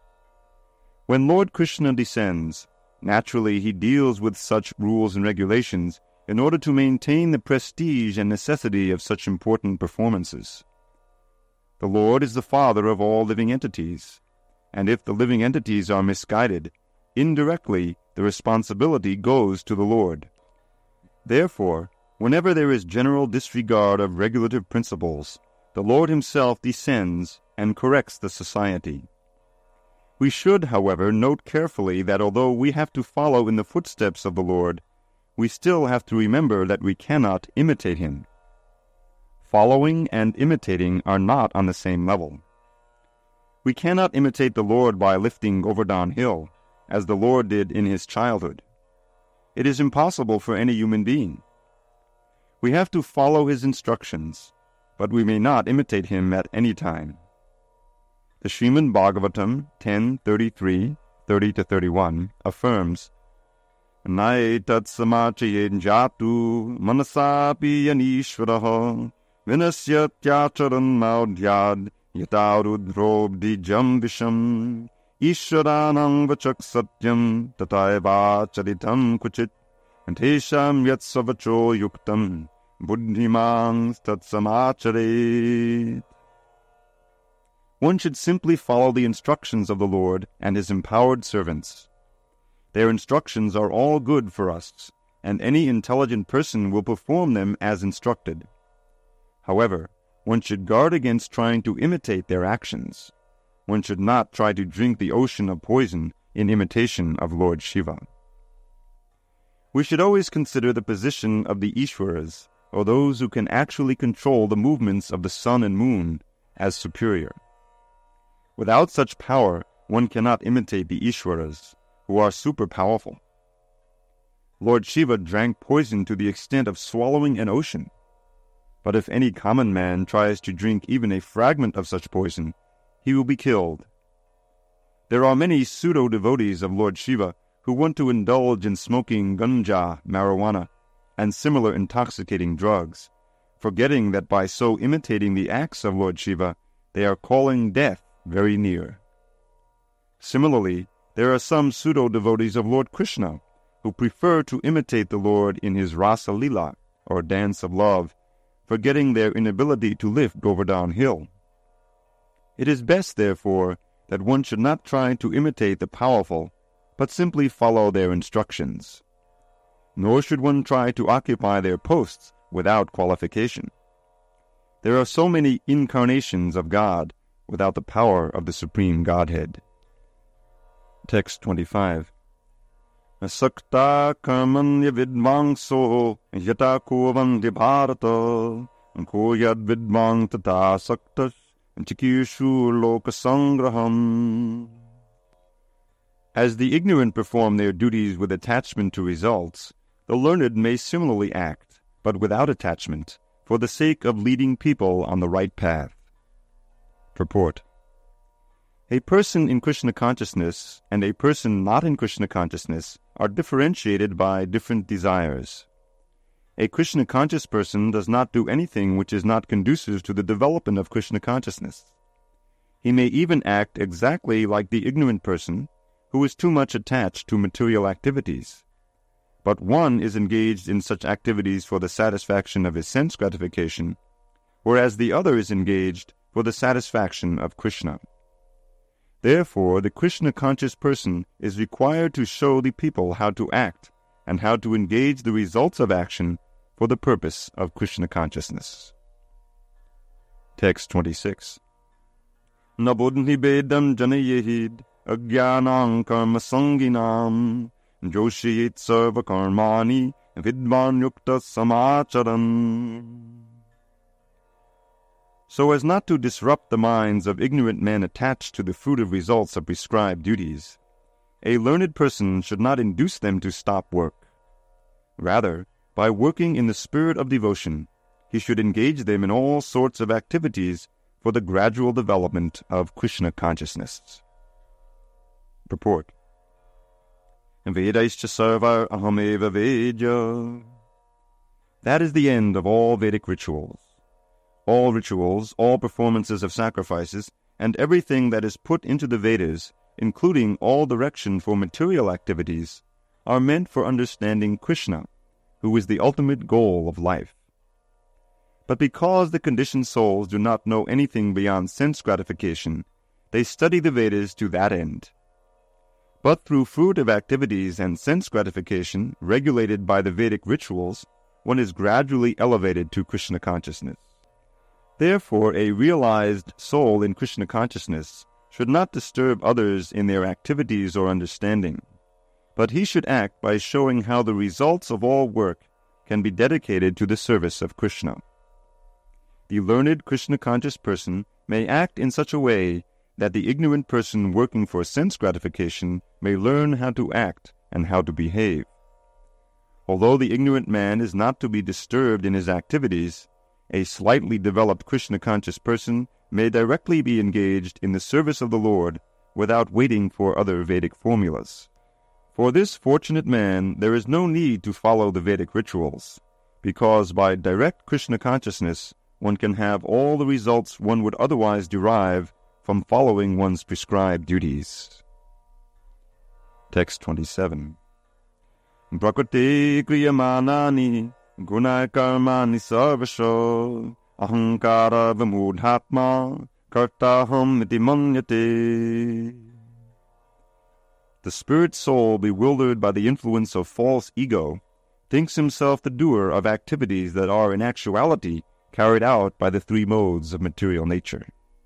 When Lord Krishna descends, naturally he deals with such rules and regulations in order to maintain the prestige and necessity of such important performances. The Lord is the father of all living entities, and if the living entities are misguided, indirectly the responsibility goes to the Lord. Therefore, whenever there is general disregard of regulative principles, the Lord himself descends and corrects the society. We should, however, note carefully that although we have to follow in the footsteps of the Lord, we still have to remember that we cannot imitate him. Following and imitating are not on the same level. We cannot imitate the Lord by lifting Govardhan Hill, as the Lord did in his childhood. It is impossible for any human being. We have to follow his instructions, but we may not imitate him at any time. The Srimad Bhagavatam 10:33, 30-31 affirms, Naitat samachayen jatu manasapi yanishvaraha vinasyatyaacharan maudhyad yatarudrobdijam visham ishwaranam vachak satyam tataiva charitam kuchit antesham yatsavacho yuktam buddhimang tatsamacharet. One should simply follow the instructions of the Lord and his empowered servants. Their instructions are all good for us, and any intelligent person will perform them as instructed. However, one should guard against trying to imitate their actions. One should not try to drink the ocean of poison in imitation of Lord Shiva. We should always consider the position of the Ishwaras, or those who can actually control the movements of the sun and moon, as superior. Without such power, one cannot imitate the Ishwaras, who are super powerful. Lord Shiva drank poison to the extent of swallowing an ocean. But if any common man tries to drink even a fragment of such poison, he will be killed. There are many pseudo-devotees of Lord Shiva who want to indulge in smoking ganja, marijuana, and similar intoxicating drugs, forgetting that by so imitating the acts of Lord Shiva, they are calling death very near. Similarly, there are some pseudo-devotees of Lord Krishna who prefer to imitate the Lord in his Rasa Lila, or dance of love, forgetting their inability to lift Govardhan Hill. It is best, therefore, that one should not try to imitate the powerful, but simply follow their instructions. Nor should one try to occupy their posts without qualification. There are so many incarnations of God without the power of the Supreme Godhead. Text 25. Asakta karmanya vidvangso yata kovandi bharata koyad vidvang tata saktas chikishu lokasangraham. As the ignorant perform their duties with attachment to results, the learned may similarly act, but without attachment, for the sake of leading people on the right path. Purport. A person in Krishna consciousness and a person not in Krishna consciousness are differentiated by different desires. A Krishna conscious person does not do anything which is not conducive to the development of Krishna consciousness. He may even act exactly like the ignorant person who is too much attached to material activities. But one is engaged in such activities for the satisfaction of his sense gratification, whereas the other is engaged for the satisfaction of Krishna. Therefore, the Krishna-conscious person is required to show the people how to act and how to engage the results of action for the purpose of Krishna consciousness. Text 26. Na buddhi bedam janayehid agyanam karma sanginam joshiyit sarva karmani vidvan yukta samacharan. So as not to disrupt the minds of ignorant men attached to the fruitive results of prescribed duties, a learned person should not induce them to stop work. Rather, by working in the spirit of devotion, he should engage them in all sorts of activities for the gradual development of Krishna consciousness. Purport. Vedaischa sarvar ahameva vedya. That is the end of all Vedic rituals. All rituals, all performances of sacrifices, and everything that is put into the Vedas, including all direction for material activities, are meant for understanding Krishna, who is the ultimate goal of life. But because the conditioned souls do not know anything beyond sense gratification, they study the Vedas to that end. But through fruitive activities and sense gratification regulated by the Vedic rituals, one is gradually elevated to Krishna consciousness. Therefore, a realized soul in Krishna consciousness should not disturb others in their activities or understanding, but he should act by showing how the results of all work can be dedicated to the service of Krishna. The learned Krishna-conscious person may act in such a way that the ignorant person working for sense gratification may learn how to act and how to behave. Although the ignorant man is not to be disturbed in his activities, a slightly developed Krishna-conscious person may directly be engaged in the service of the Lord without waiting for other Vedic formulas. For this fortunate man, there is no need to follow the Vedic rituals, because by direct Krishna consciousness, one can have all the results one would otherwise derive from following one's prescribed duties. Text 27. Prakriti kriyamanani gunai karmani sarvasho ahankara vimudhatma kartaham iti manyate. The spirit soul, bewildered by the influence of false ego, thinks himself the doer of activities that are in actuality carried out by the three modes of material nature.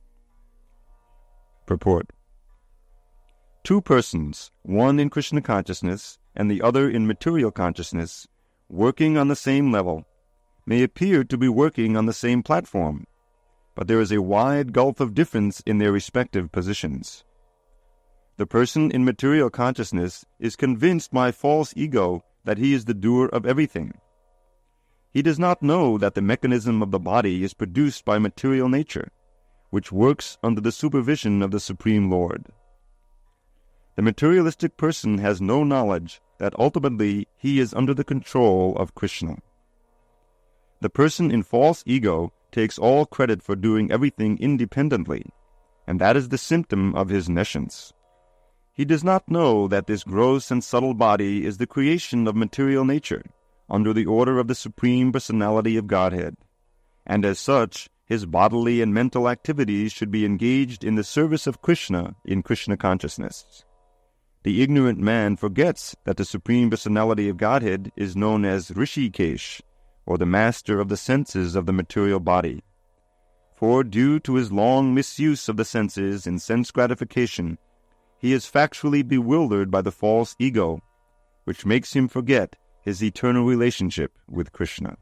Purport. Two persons, one in Krishna consciousness and the other in material consciousness, working on the same level, may appear to be working on the same platform, but there is a wide gulf of difference in their respective positions. The person in material consciousness is convinced by false ego that he is the doer of everything. He does not know that the mechanism of the body is produced by material nature, which works under the supervision of the Supreme Lord. The materialistic person has no knowledge that ultimately he is under the control of Krishna. The person in false ego takes all credit for doing everything independently, and that is the symptom of his nescience. He does not know that this gross and subtle body is the creation of material nature, under the order of the Supreme Personality of Godhead, and as such, his bodily and mental activities should be engaged in the service of Krishna in Krishna consciousness. The ignorant man forgets that the Supreme Personality of Godhead is known as Rishikesh, or the master of the senses of the material body. For due to his long misuse of the senses in sense gratification, he is factually bewildered by the false ego, which makes him forget his eternal relationship with Krishna.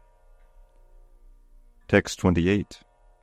Text 28.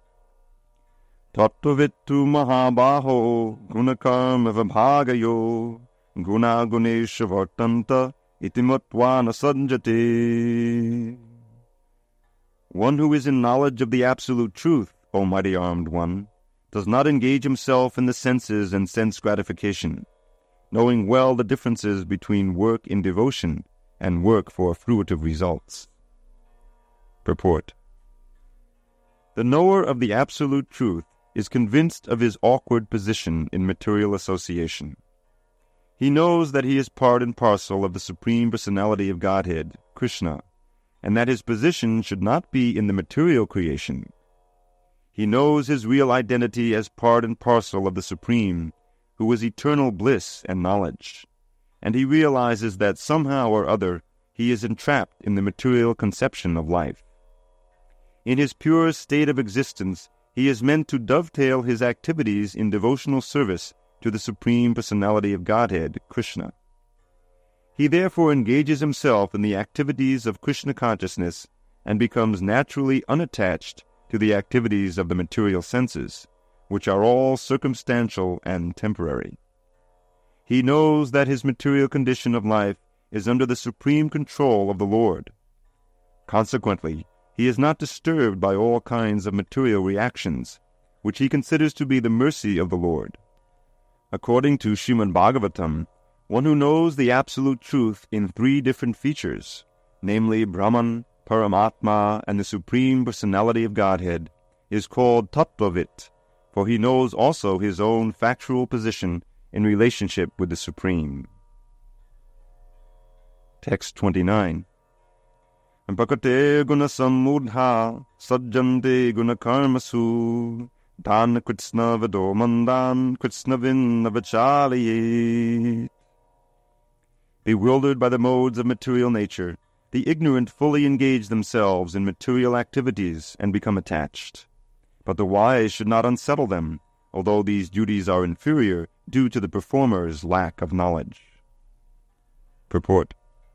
Tattvittu mahabaho gunakarma vibhagayo guna gunesha vartanta itimatva nasanjate. One who is in knowledge of the absolute truth, O mighty armed one, does not engage himself in the senses and sense gratification, knowing well the differences between work in devotion and work for fruitive results. Purport. The knower of the absolute truth is convinced of his awkward position in material association. He knows that he is part and parcel of the Supreme Personality of Godhead, Krishna, and that his position should not be in the material creation. He knows his real identity as part and parcel of the Supreme, who is eternal bliss and knowledge, and he realizes that somehow or other he is entrapped in the material conception of life. In his pure state of existence, he is meant to dovetail his activities in devotional service to the Supreme Personality of Godhead, Krishna. He therefore engages himself in the activities of Krishna consciousness and becomes naturally unattached to the activities of the material senses, which are all circumstantial and temporary. He knows that his material condition of life is under the supreme control of the Lord. Consequently, he is not disturbed by all kinds of material reactions, which he considers to be the mercy of the Lord. According to Srimad Bhagavatam, one who knows the absolute truth in three different features, namely Brahman, Paramatma, and the Supreme Personality of Godhead, is called Tattvavit, for he knows also his own factual position in relationship with the Supreme. Text 29. Bhakate guna sammudha sajjante guna karmasu dana kritsna vado mandan kritsna vinna vachaliyet. Bewildered by the modes of material nature, the ignorant fully engage themselves in material activities and become attached. But the wise should not unsettle them, although these duties are inferior due to the performer's lack of knowledge. Purport.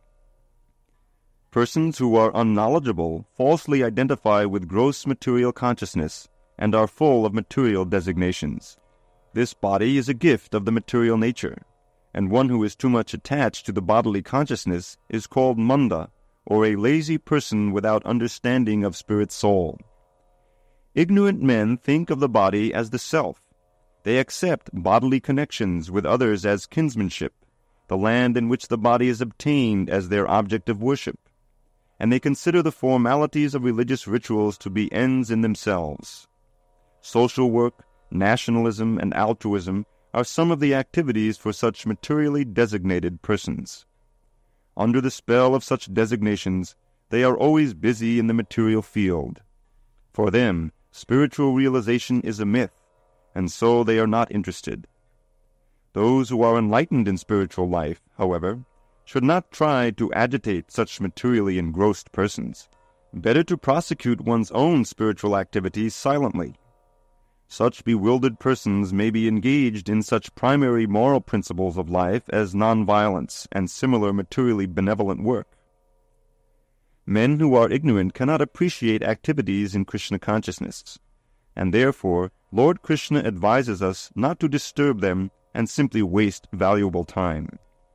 Persons who are unknowledgeable falsely identify with gross material consciousness and are full of material designations. This body is a gift of the material nature, and one who is too much attached to the bodily consciousness is called manda, or a lazy person without understanding of spirit soul. Ignorant men think of the body as the self. They accept bodily connections with others as kinsmanship, the land in which the body is obtained as their object of worship, and they consider the formalities of religious rituals to be ends in themselves. Social work, nationalism, and altruism are some of the activities for such materially designated persons. Under the spell of such designations, they are always busy in the material field. For them, spiritual realization is a myth, and so they are not interested. Those who are enlightened in spiritual life, however, should not try to agitate such materially engrossed persons. Better to prosecute one's own spiritual activities silently. Such bewildered persons may be engaged in such primary moral principles of life as nonviolence and similar materially benevolent work. Men who are ignorant cannot appreciate activities in Krishna consciousness, and therefore Lord Krishna advises us not to disturb them and simply waste valuable time.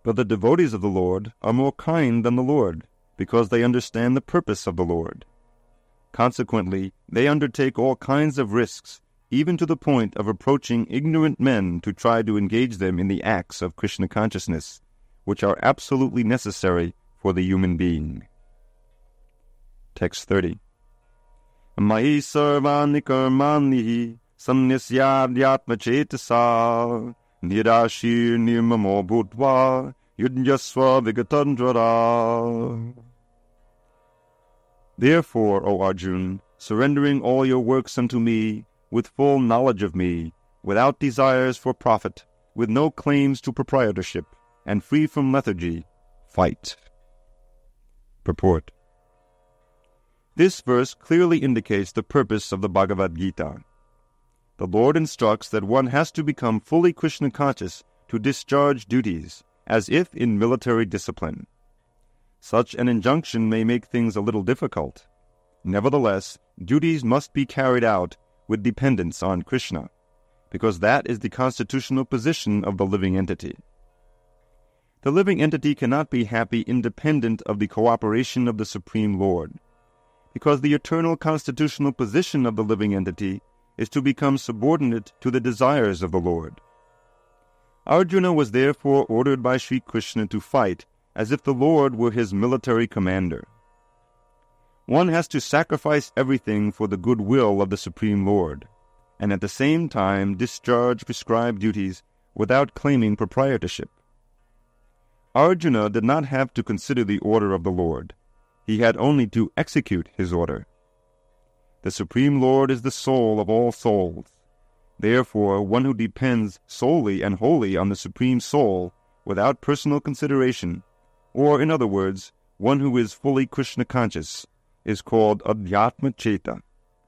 But the devotees of the Lord are more kind than the Lord, because they understand the purpose of the Lord. Consequently, they undertake all kinds of risks, even to the point of approaching ignorant men to try to engage them in the acts of Krishna consciousness, which are absolutely necessary for the human being. Text 30. Mahi sarvani karmani sannyasyadyatma chetasa nirashir nirmamo bhutva yudhyasva vigatandrara. Therefore, O Arjun, surrendering all your works unto me, with full knowledge of me, without desires for profit, with no claims to proprietorship, and free from lethargy, fight. Purport. This verse clearly indicates the purpose of the Bhagavad Gita. The Lord instructs that one has to become fully Krishna conscious to discharge duties, as if in military discipline. Such an injunction may make things a little difficult. Nevertheless, duties must be carried out with dependence on Krishna, because that is the constitutional position of the living entity. The living entity cannot be happy independent of the cooperation of the Supreme Lord, because the eternal constitutional position of the living entity is to become subordinate to the desires of the Lord. Arjuna was therefore ordered by Sri Krishna to fight as if the Lord were his military commander. One has to sacrifice everything for the good will of the Supreme Lord, and at the same time discharge prescribed duties without claiming proprietorship. Arjuna did not have to consider the order of the Lord. He had only to execute his order. The Supreme Lord is the soul of all souls. Therefore, one who depends solely and wholly on the Supreme Soul without personal consideration, or in other words, one who is fully Krishna conscious, is called Adhyatma Cheta.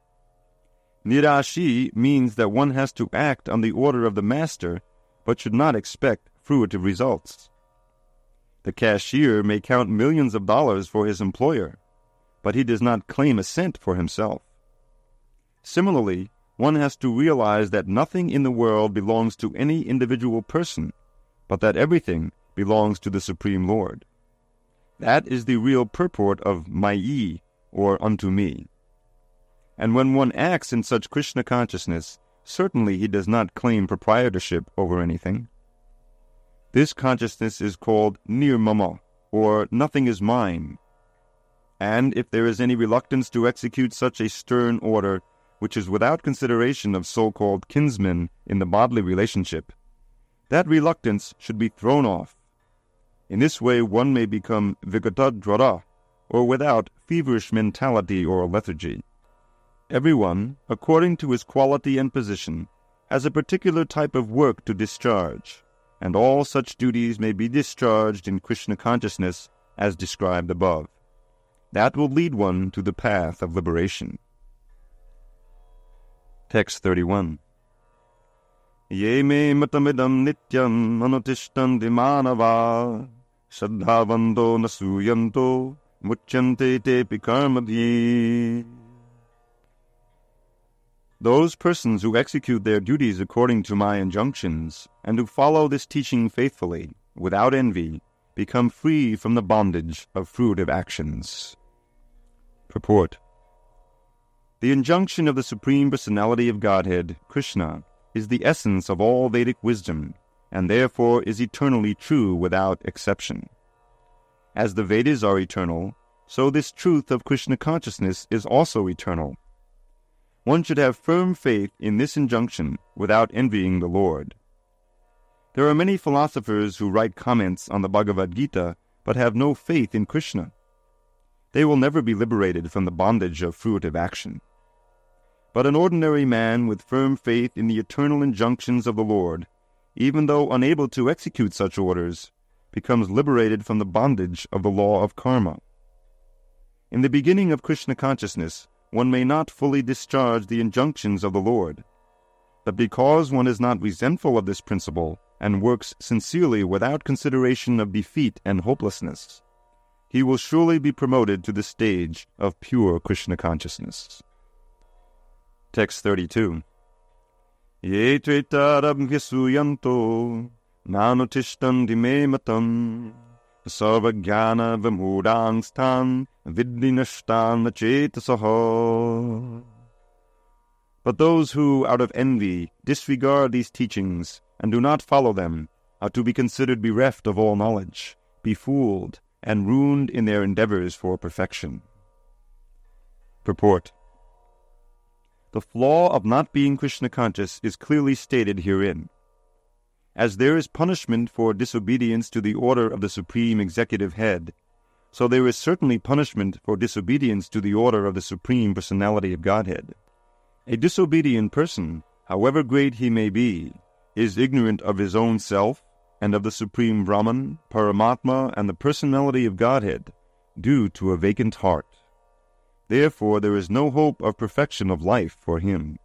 Nirashi means that one has to act on the order of the master, but should not expect fruitive results. The cashier may count millions of dollars for his employer, but he does not claim a cent for himself. Similarly, one has to realize that nothing in the world belongs to any individual person, but that everything belongs to the Supreme Lord. That is the real purport of Mayi, or unto me. And when one acts in such Krishna consciousness, certainly he does not claim proprietorship over anything. This consciousness is called nirmama, or nothing is mine. And if there is any reluctance to execute such a stern order, which is without consideration of so-called kinsmen in the bodily relationship, that reluctance should be thrown off. In this way one may become vigatadhrara, or without feverish mentality or lethargy. Everyone, according to his quality and position, has a particular type of work to discharge, and all such duties may be discharged in Krishna consciousness as described above. That will lead one to the path of liberation. Text 31. Ye me matamidam nityam anutishtanti manava shraddhavanto nasuyanto muchyante tepi karmadhi. Those persons who execute their duties according to my injunctions, and who follow this teaching faithfully, without envy, become free from the bondage of fruitive actions. Purport. The injunction of the Supreme Personality of Godhead, Krishna, is the essence of all Vedic wisdom, and therefore is eternally true without exception. As the Vedas are eternal, so this truth of Krishna consciousness is also eternal. One should have firm faith in this injunction without envying the Lord. There are many philosophers who write comments on the Bhagavad Gita but have no faith in Krishna. They will never be liberated from the bondage of fruitive action. But an ordinary man with firm faith in the eternal injunctions of the Lord, even though unable to execute such orders, becomes liberated from the bondage of the law of karma. In the beginning of Krishna consciousness, one may not fully discharge the injunctions of the Lord. But because one is not resentful of this principle and works sincerely without consideration of defeat and hopelessness, he will surely be promoted to the stage of pure Krishna consciousness. Text 32. Ye twetarabhya suyanto nanutishtanti me matam, sarvajnana vimudangsthan viddinashtan chetasaha. But those who, out of envy, disregard these teachings and do not follow them are to be considered bereft of all knowledge, befooled, and ruined in their endeavors for perfection. Purport. The flaw of not being Krishna-conscious is clearly stated herein. As there is punishment for disobedience to the order of the Supreme Executive Head, so there is certainly punishment for disobedience to the order of the Supreme Personality of Godhead. A disobedient person, however great he may be, is ignorant of his own self and of the Supreme Brahman, Paramatma, and the Personality of Godhead, due to a vacant heart. Therefore there is no hope of perfection of life for him.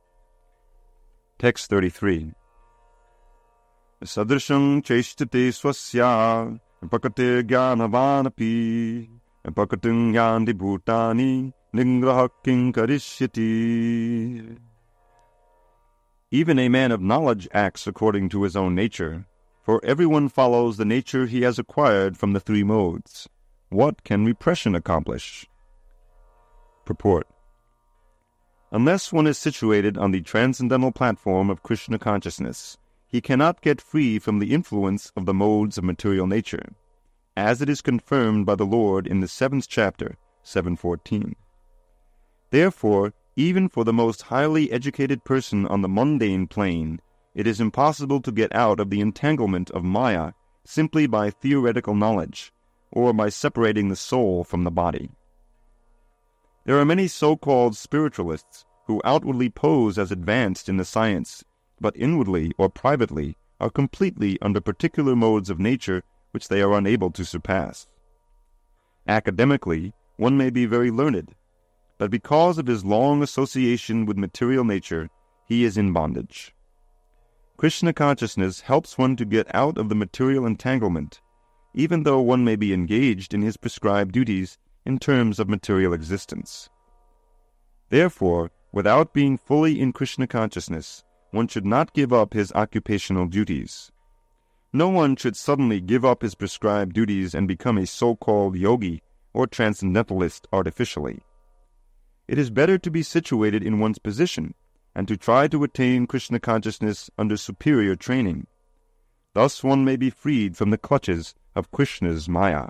Text 33. Sadrisham cheshtate swasya pakate jnanavanapi pakating yandi bhutani ningraha karishyati. Even a man of knowledge acts according to his own nature, for everyone follows the nature he has acquired from the three modes. What can repression accomplish? Purport. Unless one is situated on the transcendental platform of Krishna consciousness, he cannot get free from the influence of the modes of material nature, as it is confirmed by the Lord in the 7th chapter, 7:14. Therefore, even for the most highly educated person on the mundane plane, it is impossible to get out of the entanglement of Maya simply by theoretical knowledge, or by separating the soul from the body. There are many so-called spiritualists who outwardly pose as advanced in the science, but inwardly or privately are completely under particular modes of nature which they are unable to surpass. Academically, one may be very learned, but because of his long association with material nature, he is in bondage. Krishna consciousness helps one to get out of the material entanglement, even though one may be engaged in his prescribed duties in terms of material existence. Therefore, without being fully in Krishna consciousness, one should not give up his occupational duties. No one should suddenly give up his prescribed duties and become a so-called yogi or transcendentalist artificially. It is better to be situated in one's position and to try to attain Krishna consciousness under superior training. Thus one may be freed from the clutches of Krishna's Maya.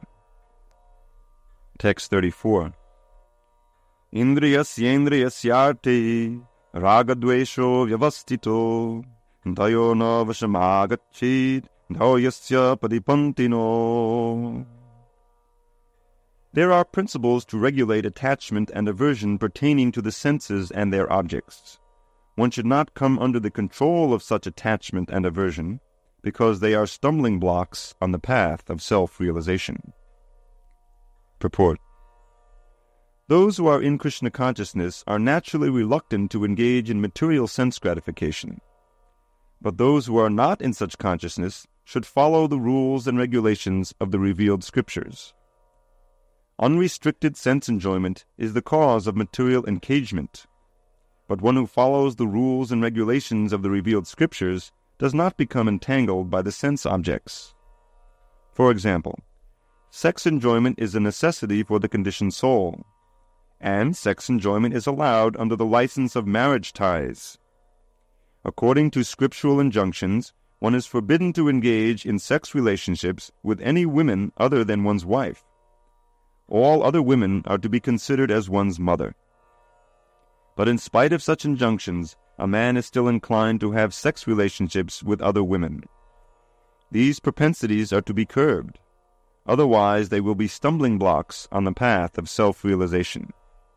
Text 34. Indriyasyendriyasyarte ragadvesho vyavastito dayo na vashamagachit dhaoyasya padipantino. There are principles to regulate attachment and aversion pertaining to the senses and their objects. One should not come under the control of such attachment and aversion, because they are stumbling blocks on the path of self-realization. Purport. Those who are in Krishna consciousness are naturally reluctant to engage in material sense gratification. But those who are not in such consciousness should follow the rules and regulations of the revealed scriptures. Unrestricted sense enjoyment is the cause of material engagement, but one who follows the rules and regulations of the revealed scriptures does not become entangled by the sense objects. For example, sex enjoyment is a necessity for the conditioned soul, and sex enjoyment is allowed under the license of marriage ties. According to scriptural injunctions, one is forbidden to engage in sex relationships with any women other than one's wife. All other women are to be considered as one's mother. But in spite of such injunctions, a man is still inclined to have sex relationships with other women. These propensities are to be curbed. Otherwise, they will be stumbling blocks on the path of self-realization.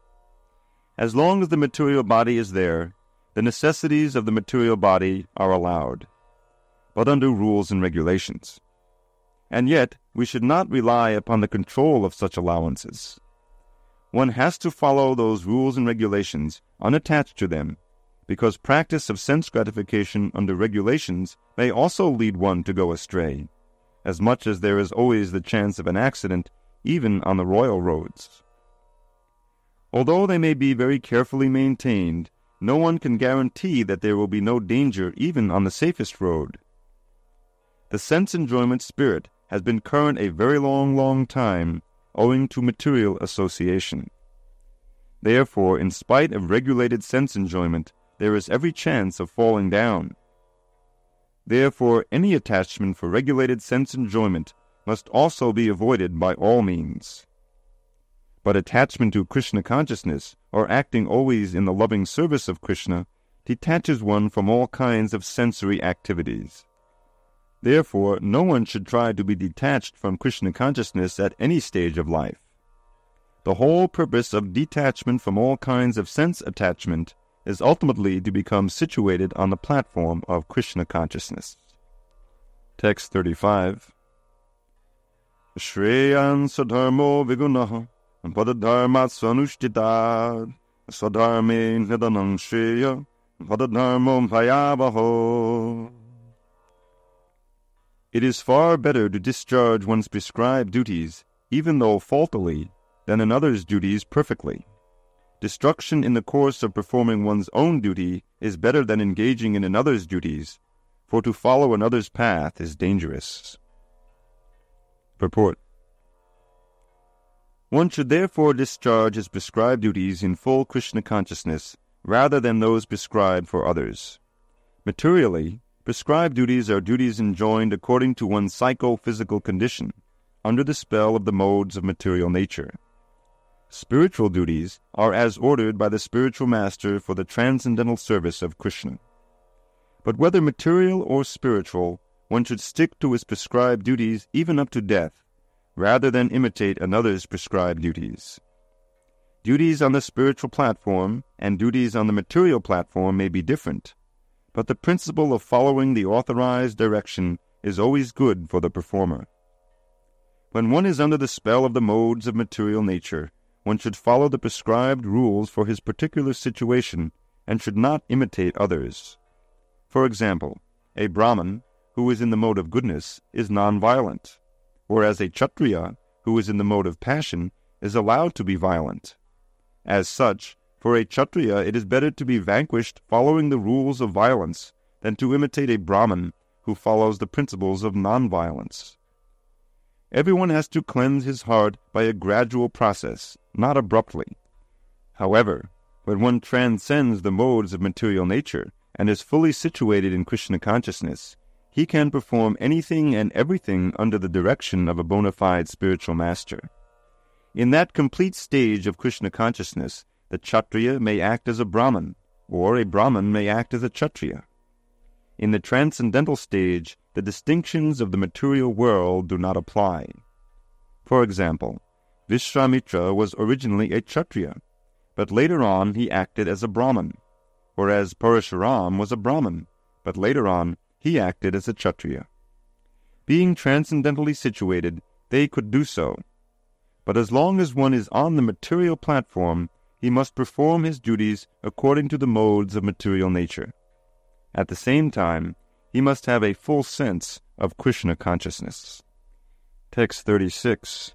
As long as the material body is there, the necessities of the material body are allowed, but under rules and regulations. And yet, we should not rely upon the control of such allowances. One has to follow those rules and regulations unattached to them, because practice of sense gratification under regulations may also lead one to go astray, as much as there is always the chance of an accident, even on the royal roads. Although they may be very carefully maintained, no one can guarantee that there will be no danger even on the safest road. The sense enjoyment spirit has been current a very long time, owing to material association. Therefore, in spite of regulated sense enjoyment, there is every chance of falling down. Therefore, any attachment for regulated sense enjoyment must also be avoided by all means. But attachment to Krishna consciousness, or acting always in the loving service of Krishna, detaches one from all kinds of sensory activities. Therefore, no one should try to be detached from Krishna consciousness at any stage of life. The whole purpose of detachment from all kinds of sense attachment is ultimately to become situated on the platform of Krishna consciousness. Text 35. Shreyan sadharmo vigunaha padadharmat sanushtitad sadharme nidanam shreya padadharmo bhayavaho. It is far better to discharge one's prescribed duties, even though faultily, than another's duties perfectly. Destruction in the course of performing one's own duty is better than engaging in another's duties, for to follow another's path is dangerous. Purport. One should therefore discharge his prescribed duties in full Krishna consciousness, rather than those prescribed for others. Materially, prescribed duties are duties enjoined according to one's psycho-physical condition, under the spell of the modes of material nature. Spiritual duties are as ordered by the spiritual master for the transcendental service of Krishna. But whether material or spiritual, one should stick to his prescribed duties even up to death, rather than imitate another's prescribed duties. Duties on the spiritual platform and duties on the material platform may be different, but the principle of following the authorized direction is always good for the performer. When one is under the spell of the modes of material nature, one should follow the prescribed rules for his particular situation and should not imitate others. For example, a Brahmin, who is in the mode of goodness, is non-violent, whereas a Kshatriya, who is in the mode of passion, is allowed to be violent. As such, for a Kshatriya it is better to be vanquished following the rules of violence than to imitate a Brahmin who follows the principles of non-violence. Everyone has to cleanse his heart by a gradual process, not abruptly. However, when one transcends the modes of material nature and is fully situated in Krishna consciousness, he can perform anything and everything under the direction of a bona fide spiritual master. In that complete stage of Krishna consciousness, the Kshatriya may act as a Brahmin, or a Brahmin may act as a Kshatriya. In the transcendental stage, the distinctions of the material world do not apply. For example, Vishwamitra was originally a Kshatriya, but later on he acted as a Brahmin, whereas Parashuram was a Brahmin, but later on he acted as a Kshatriya. Being transcendentally situated, they could do so. But as long as one is on the material platform, he must perform his duties according to the modes of material nature. At the same time, he must have a full sense of Krishna consciousness. Text 36.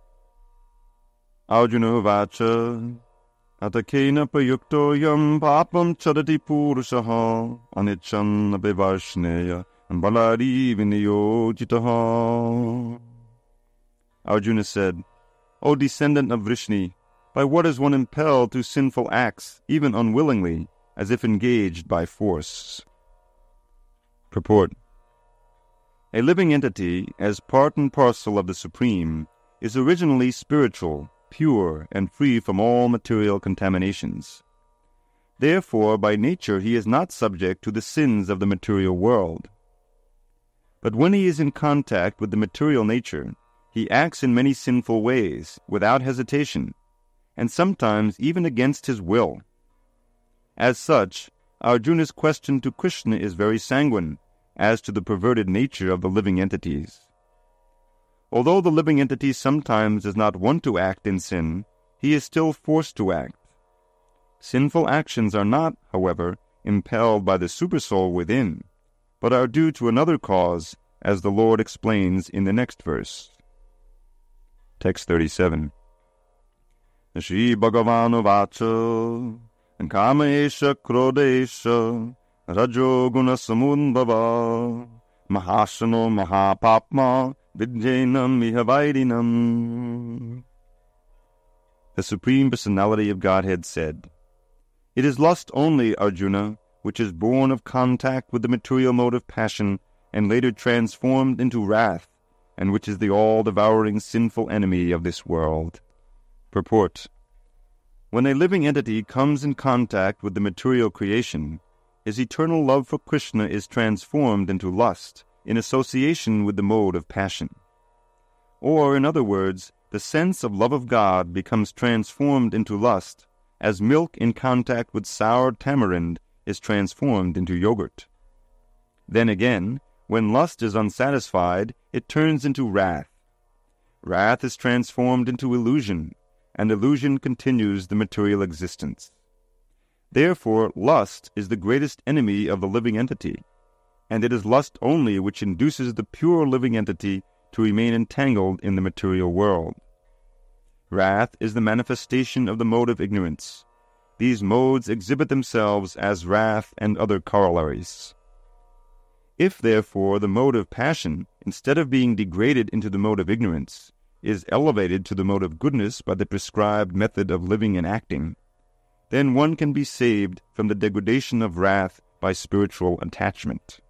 Arjuna vacha atakena payukto yam papam chadati purushaha anichan abivarshneya balari vinayojitaha. Arjuna said, O descendant of Vrishni, by what is one impelled to sinful acts, even unwillingly, as if engaged by force? Purport. A living entity, as part and parcel of the Supreme, is originally spiritual, pure, and free from all material contaminations. Therefore, by nature he is not subject to the sins of the material world. But when he is in contact with the material nature, he acts in many sinful ways, without hesitation, and sometimes even against his will. As such, Arjuna's question to Krishna is very sanguine as to the perverted nature of the living entities. Although the living entity sometimes does not want to act in sin, he is still forced to act. Sinful actions are not, however, impelled by the supersoul within, but are due to another cause, as the Lord explains in the next verse. Text 37. Shri Bhagavanu Vacha Kama Esha Krodha Esha Rajo Guna Samudbhava mahasano mahapapma vidyenam ihavaidinam. The Supreme Personality of Godhead said, "It is lust only, Arjuna, which is born of contact with the material mode of passion and later transformed into wrath, and which is the all-devouring sinful enemy of this world." Purport: when a living entity comes in contact with the material creation, his eternal love for Krishna is transformed into lust in association with the mode of passion. Or, in other words, the sense of love of God becomes transformed into lust, as milk in contact with sour tamarind is transformed into yogurt. Then again, when lust is unsatisfied, it turns into wrath. Wrath is transformed into illusion, and illusion continues the material existence. Therefore, lust is the greatest enemy of the living entity, and it is lust only which induces the pure living entity to remain entangled in the material world. Wrath is the manifestation of the mode of ignorance. These modes exhibit themselves as wrath and other corollaries. If, therefore, the mode of passion, instead of being degraded into the mode of ignorance, is elevated to the mode of goodness by the prescribed method of living and acting, then one can be saved from the degradation of wrath by spiritual attachment.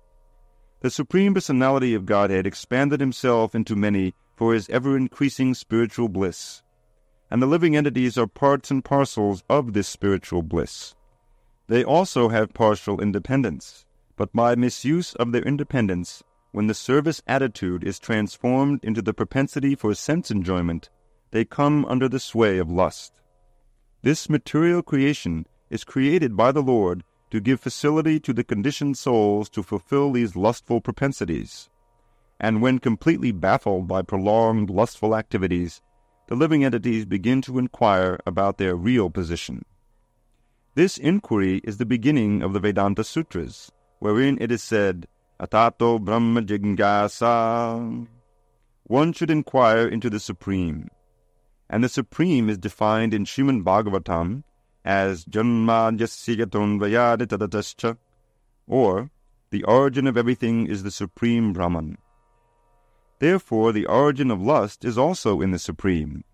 The Supreme Personality of Godhead expanded himself into many for his ever-increasing spiritual bliss, and the living entities are parts and parcels of this spiritual bliss. They also have partial independence, but by misuse of their independence, when the service attitude is transformed into the propensity for sense enjoyment, they come under the sway of lust. This material creation is created by the Lord to give facility to the conditioned souls to fulfill these lustful propensities. And when completely baffled by prolonged lustful activities, the living entities begin to inquire about their real position. This inquiry is the beginning of the Vedanta Sutras, wherein it is said, Atato Brahma Jignasa. One should inquire into the Supreme. And the Supreme is defined in Srimad Bhagavatam as Janma Jasyaton Vayaditadatascha, or the origin of everything is the Supreme Brahman. Therefore, the origin of lust is also in the Supreme.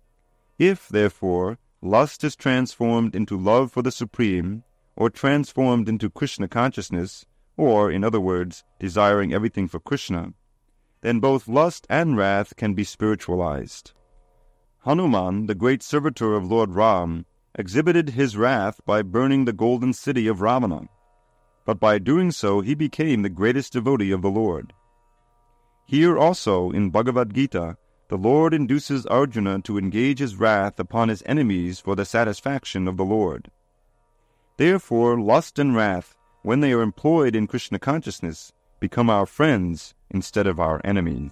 If, therefore, lust is transformed into love for the Supreme, or transformed into Krishna consciousness, or, in other words, desiring everything for Krishna, then both lust and wrath can be spiritualized. Hanuman, the great servitor of Lord Ram, exhibited his wrath by burning the golden city of Ravana, but by doing so he became the greatest devotee of the Lord. Here also, in Bhagavad Gita, the Lord induces Arjuna to engage his wrath upon his enemies for the satisfaction of the Lord. Therefore, lust and wrath, when they are employed in Krishna consciousness, become our friends instead of our enemies.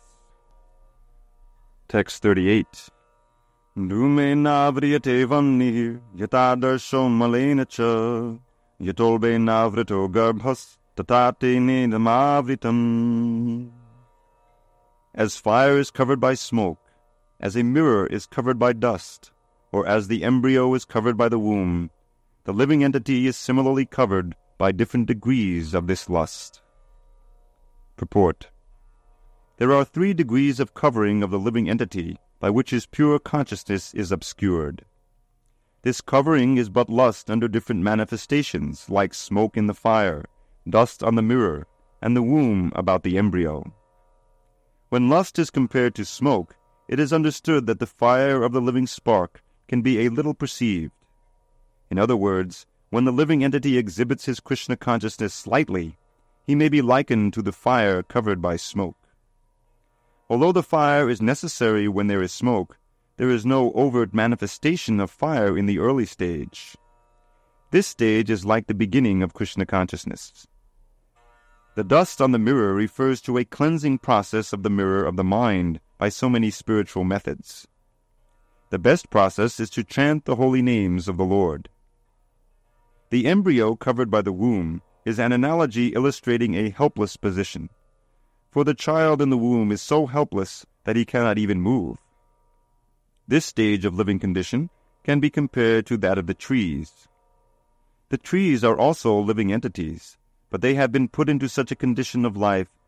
Text 38. Dhume navriyate vannir yatadarsho malena cha yatolbe navrito garbhas tatate nedamavritam. As fire is covered by smoke, as a mirror is covered by dust, or as the embryo is covered by the womb, the living entity is similarly covered by different degrees of this lust. Purport: there are 3 degrees of covering of the living entity by which his pure consciousness is obscured. This covering is but lust under different manifestations, like smoke in the fire, dust on the mirror, and the womb about the embryo. When lust is compared to smoke, it is understood that the fire of the living spark can be a little perceived. In other words, when the living entity exhibits his Krishna consciousness slightly, he may be likened to the fire covered by smoke. Although the fire is necessary when there is smoke, there is no overt manifestation of fire in the early stage. This stage is like the beginning of Krishna consciousness. The dust on the mirror refers to a cleansing process of the mirror of the mind by so many spiritual methods. The best process is to chant the holy names of the Lord. The embryo covered by the womb is an analogy illustrating a helpless position, for the child in the womb is so helpless that he cannot even move. This stage of living condition can be compared to that of the trees. The trees are also living entities, but they have been put into such a condition of life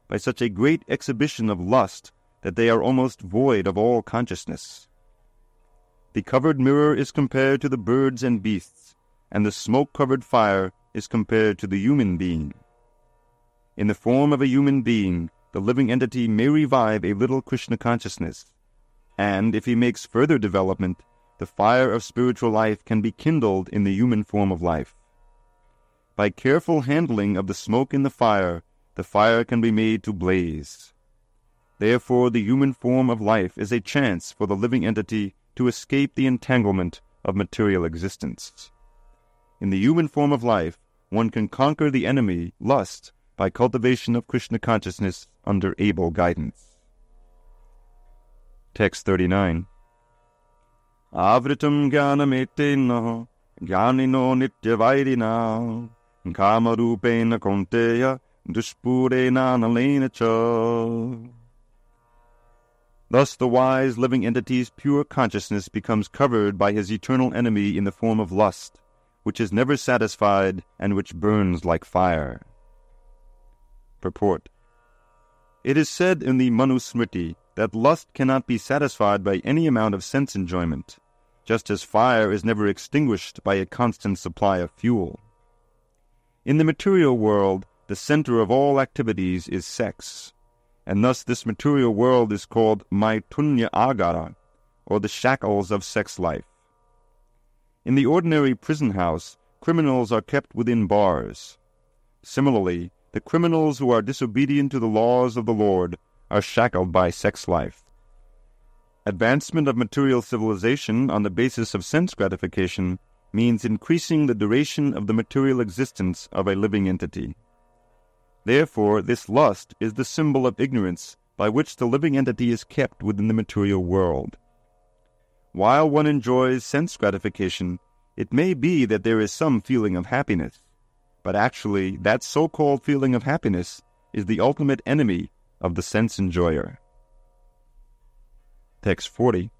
by such a great exhibition of lust that they are almost void of all consciousness. The covered mirror is compared to the birds and beasts, and the smoke-covered fire is compared to the human being. In the form of a human being, the living entity may revive a little Krishna consciousness, and if he makes further development, the fire of spiritual life can be kindled in the human form of life. By careful handling of the smoke in the fire can be made to blaze. Therefore, the human form of life is a chance for the living entity to escape the entanglement of material existence. In the human form of life, one can conquer the enemy, lust, by cultivation of Krishna consciousness under able guidance. Text 39. Avritam jnanametena jnanino nityavairina kamarupena konteya dushpurena nalena cha. Thus the wise living entity's pure consciousness becomes covered by his eternal enemy in the form of lust, which is never satisfied and which burns like fire. Purport. It is said in the Manusmriti that lust cannot be satisfied by any amount of sense enjoyment, just as fire is never extinguished by a constant supply of fuel. In the material world, the center of all activities is sex, and thus this material world is called Maitunya Agara, or the shackles of sex life. In the ordinary prison house, criminals are kept within bars. Similarly, the criminals who are disobedient to the laws of the Lord are shackled by sex life. Advancement of material civilization on the basis of sense gratification means increasing the duration of the material existence of a living entity. Therefore, this lust is the symbol of ignorance by which the living entity is kept within the material world. While one enjoys sense gratification, it may be that there is some feeling of happiness, but actually that so-called feeling of happiness is the ultimate enemy of the sense enjoyer. Text 40.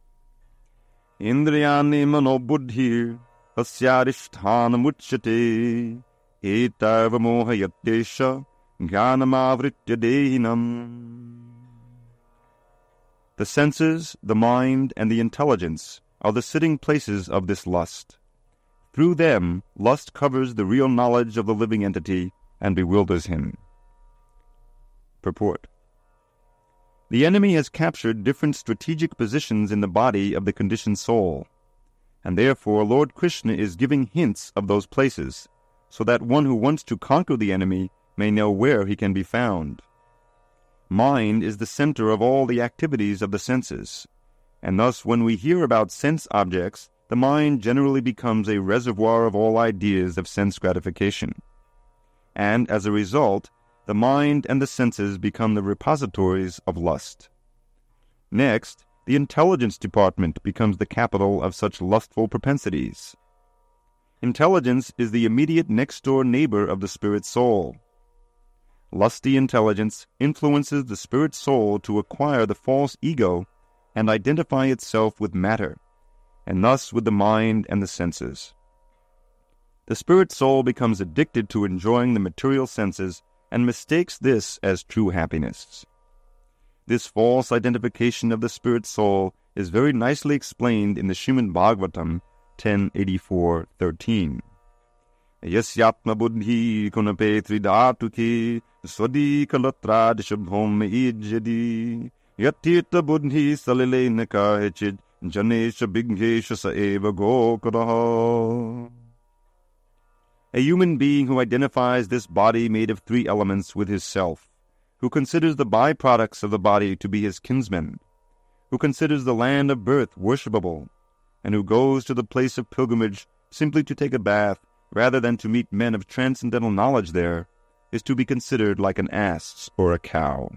Indriyani manobuddhir pasyadishthanam uchyate etarva mohayatyesha jnanamavritya dehinam. The senses, the mind, and the intelligence are the sitting places of this lust. Through them, lust covers the real knowledge of the living entity and bewilders him. Purport. The enemy has captured different strategic positions in the body of the conditioned soul, and therefore Lord Krishna is giving hints of those places, so that one who wants to conquer the enemy may know where he can be found. Mind is the center of all the activities of the senses, and thus when we hear about sense objects, the mind generally becomes a reservoir of all ideas of sense gratification. And as a result, the mind and the senses become the repositories of lust. Next, the intelligence department becomes the capital of such lustful propensities. Intelligence is the immediate next-door neighbor of the spirit soul. Lusty intelligence influences the spirit soul to acquire the false ego and identify itself with matter, and thus with the mind and the senses. The spirit soul becomes addicted to enjoying the material senses and mistakes this as true happiness. This false identification of the spirit soul is very nicely explained in the Srimad Bhagavatam 10.84.13. Yasyatma buddhi kunapetri dhatuki swadi kalatradishabhom ijyadi yatirta buddhi salile nakahechid janesha bignesha saeva gokaraha. A human being who identifies this body made of three elements with his self, who considers the byproducts of the body to be his kinsmen, who considers the land of birth worshipable, and who goes to the place of pilgrimage simply to take a bath rather than to meet men of transcendental knowledge there, is to be considered like an ass or a cow.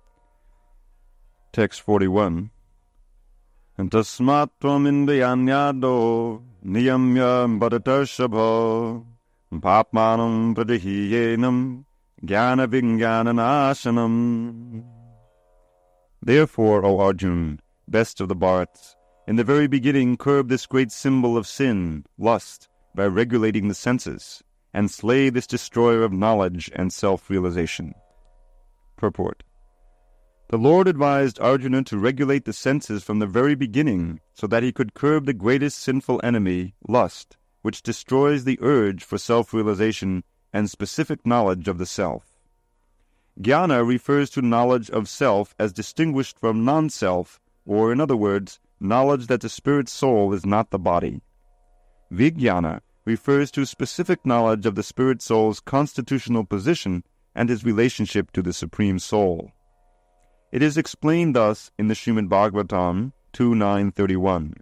Text 41. Tasmat tvam indriyanyado niyamya bharatashabha papmanam pradihiyenam jnana vijnananasanam. Therefore, O Arjun, best of the Bharats, in the very beginning curb this great symbol of sin, lust, by regulating the senses, and slay this destroyer of knowledge and self-realization. Purport. The Lord advised Arjuna to regulate the senses from the very beginning so that he could curb the greatest sinful enemy, lust, which destroys the urge for self-realization and specific knowledge of the self. Jnana refers to knowledge of self as distinguished from non-self, or in other words, knowledge that the spirit soul is not the body. Vijnana refers to specific knowledge of the spirit soul's constitutional position and his relationship to the Supreme Soul. It is explained thus in the Srimad Bhagavatam 2.9.31.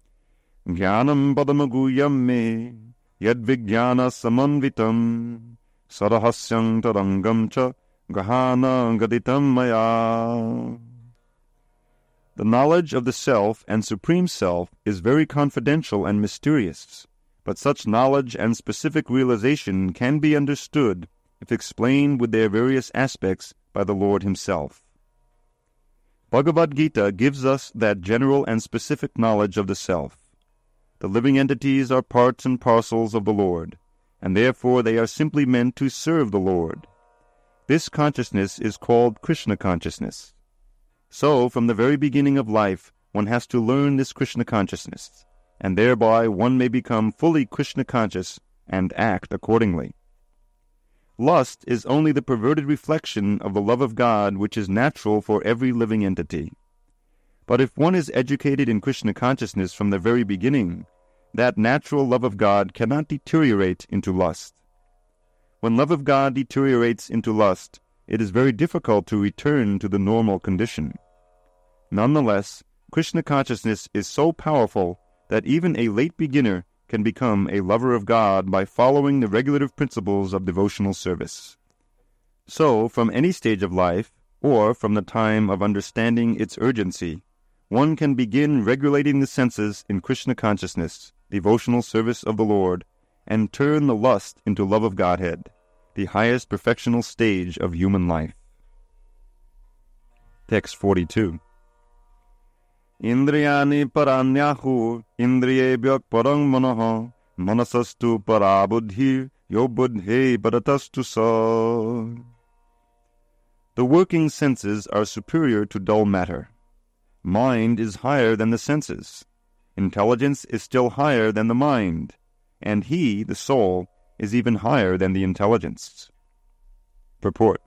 Jnanam padamaguyam me yad vijnana samanvitam sarahasyam tarangam cha gahana gaditam maya. The knowledge of the self and Supreme Self is very confidential and mysterious, but such knowledge and specific realization can be understood if explained with their various aspects by the Lord Himself. Bhagavad Gita gives us that general and specific knowledge of the self. The living entities are parts and parcels of the Lord, and therefore they are simply meant to serve the Lord. This consciousness is called Krishna consciousness. So, from the very beginning of life, one has to learn this Krishna consciousness, and thereby one may become fully Krishna conscious and act accordingly. Lust is only the perverted reflection of the love of God which is natural for every living entity. But if one is educated in Krishna consciousness from the very beginning, that natural love of God cannot deteriorate into lust. When love of God deteriorates into lust, it is very difficult to return to the normal condition. Nonetheless, Krishna consciousness is so powerful that even a late beginner can become a lover of God by following the regulative principles of devotional service. So, from any stage of life, or from the time of understanding its urgency, one can begin regulating the senses in Krishna consciousness, devotional service of the Lord, and turn the lust into love of Godhead, the highest perfectional stage of human life. Text 42. Indriyani paranyahu indriyebhyak parang manaha manasastu parabuddhi yo buddhe paratastu sa. The working senses are superior to dull matter. Mind is higher than the senses. Intelligence is still higher than the mind, and he, the soul, is even higher than the intelligence. Purport.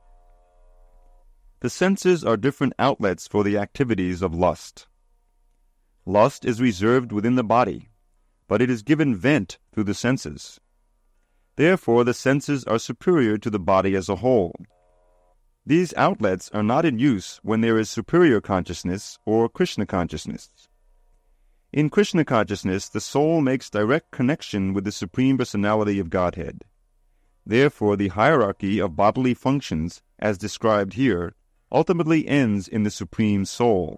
The senses are different outlets for the activities of lust. Lust is reserved within the body, but it is given vent through the senses. Therefore, the senses are superior to the body as a whole. These outlets are not in use when there is superior consciousness or Krishna consciousness. In Krishna consciousness, the soul makes direct connection with the Supreme Personality of Godhead. Therefore, the hierarchy of bodily functions, as described here, ultimately ends in the Supreme Soul.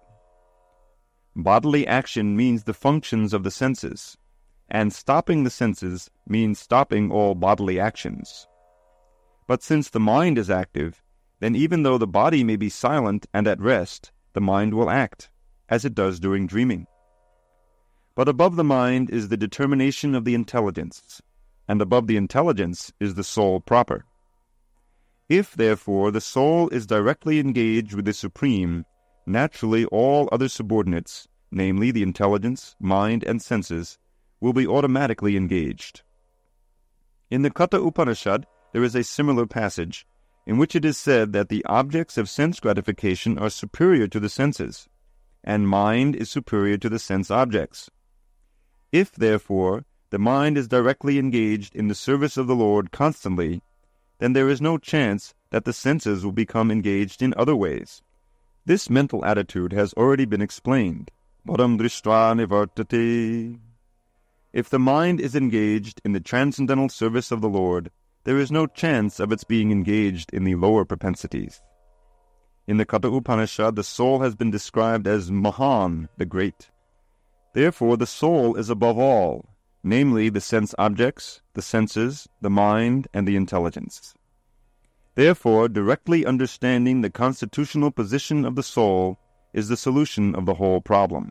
Bodily action means the functions of the senses, and stopping the senses means stopping all bodily actions. But since the mind is active, then even though the body may be silent and at rest, the mind will act, as it does during dreaming. But above the mind is the determination of the intelligence, and above the intelligence is the soul proper. If, therefore, the soul is directly engaged with the Supreme, naturally all other subordinates, namely the intelligence, mind, and senses, will be automatically engaged. In the Katha Upanishad, there is a similar passage, in which it is said that the objects of sense gratification are superior to the senses, and mind is superior to the sense objects. If, therefore, the mind is directly engaged in the service of the Lord constantly, then there is no chance that the senses will become engaged in other ways. This mental attitude has already been explained. Param drishtra nivartate. If the mind is engaged in the transcendental service of the Lord, there is no chance of its being engaged in the lower propensities. In the Katha Upanishad, the soul has been described as Mahan, the great. Therefore, the soul is above all, namely the sense objects, the senses, the mind, and the intelligence. Therefore, directly understanding the constitutional position of the soul is the solution of the whole problem.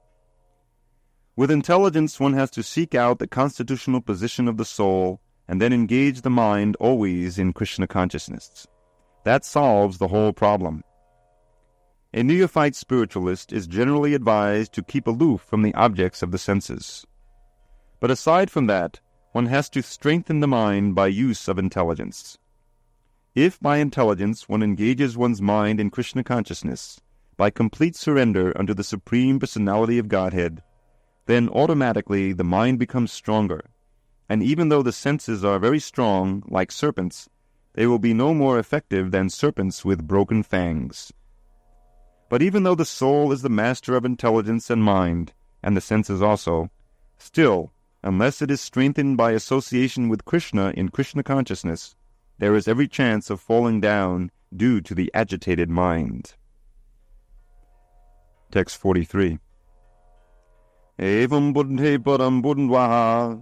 With intelligence, one has to seek out the constitutional position of the soul and then engage the mind always in Krishna consciousness. That solves the whole problem. A neophyte spiritualist is generally advised to keep aloof from the objects of the senses. But aside from that, one has to strengthen the mind by use of intelligence. If by intelligence one engages one's mind in Krishna consciousness, by complete surrender unto the Supreme Personality of Godhead, then automatically the mind becomes stronger, and even though the senses are very strong, like serpents, they will be no more effective than serpents with broken fangs. But even though the soul is the master of intelligence and mind, and the senses also, still, unless it is strengthened by association with Krishna in Krishna consciousness, there is every chance of falling down due to the agitated mind. Text 43. Evam buddhe param buddhvaha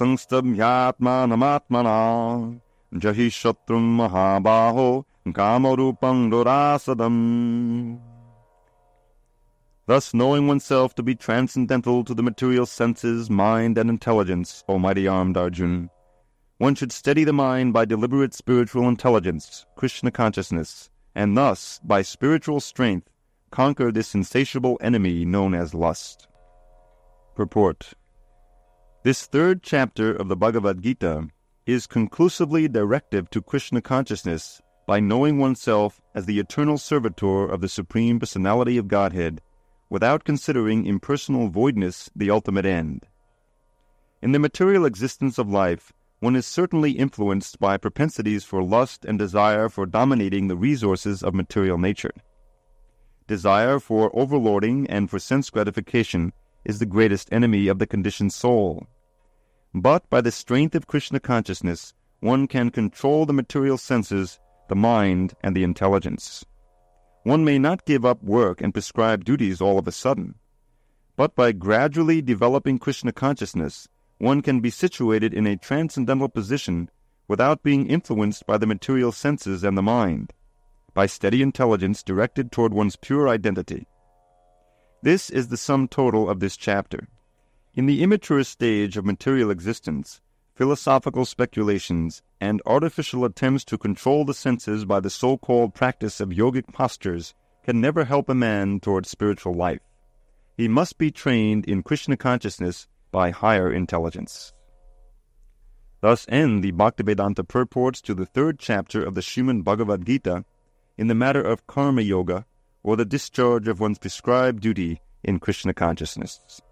sangstabhyatmanamatmana jahi shatrum mahabaho kamarupang dorasadam. Thus, knowing oneself to be transcendental to the material senses, mind, and intelligence, O mighty armed Arjun, one should steady the mind by deliberate spiritual intelligence, Krishna consciousness, and thus, by spiritual strength, conquer this insatiable enemy known as lust. Purport. This third chapter of the Bhagavad Gita is conclusively directive to Krishna consciousness by knowing oneself as the eternal servitor of the Supreme Personality of Godhead, without considering impersonal voidness the ultimate end. In the material existence of life, one is certainly influenced by propensities for lust and desire for dominating the resources of material nature. Desire for overlording and for sense gratification is the greatest enemy of the conditioned soul. But by the strength of Krishna consciousness, one can control the material senses, the mind, and the intelligence. One may not give up work and prescribe duties all of a sudden, but by gradually developing Krishna consciousness, one can be situated in a transcendental position without being influenced by the material senses and the mind, by steady intelligence directed toward one's pure identity. This is the sum total of this chapter. In the immature stage of material existence, philosophical speculations and artificial attempts to control the senses by the so-called practice of yogic postures can never help a man toward spiritual life. He must be trained in Krishna consciousness by higher intelligence. Thus end the Bhaktivedanta purports to the third chapter of the Srimad Bhagavad Gita in the matter of karma yoga, or the discharge of one's prescribed duty in Krishna consciousness.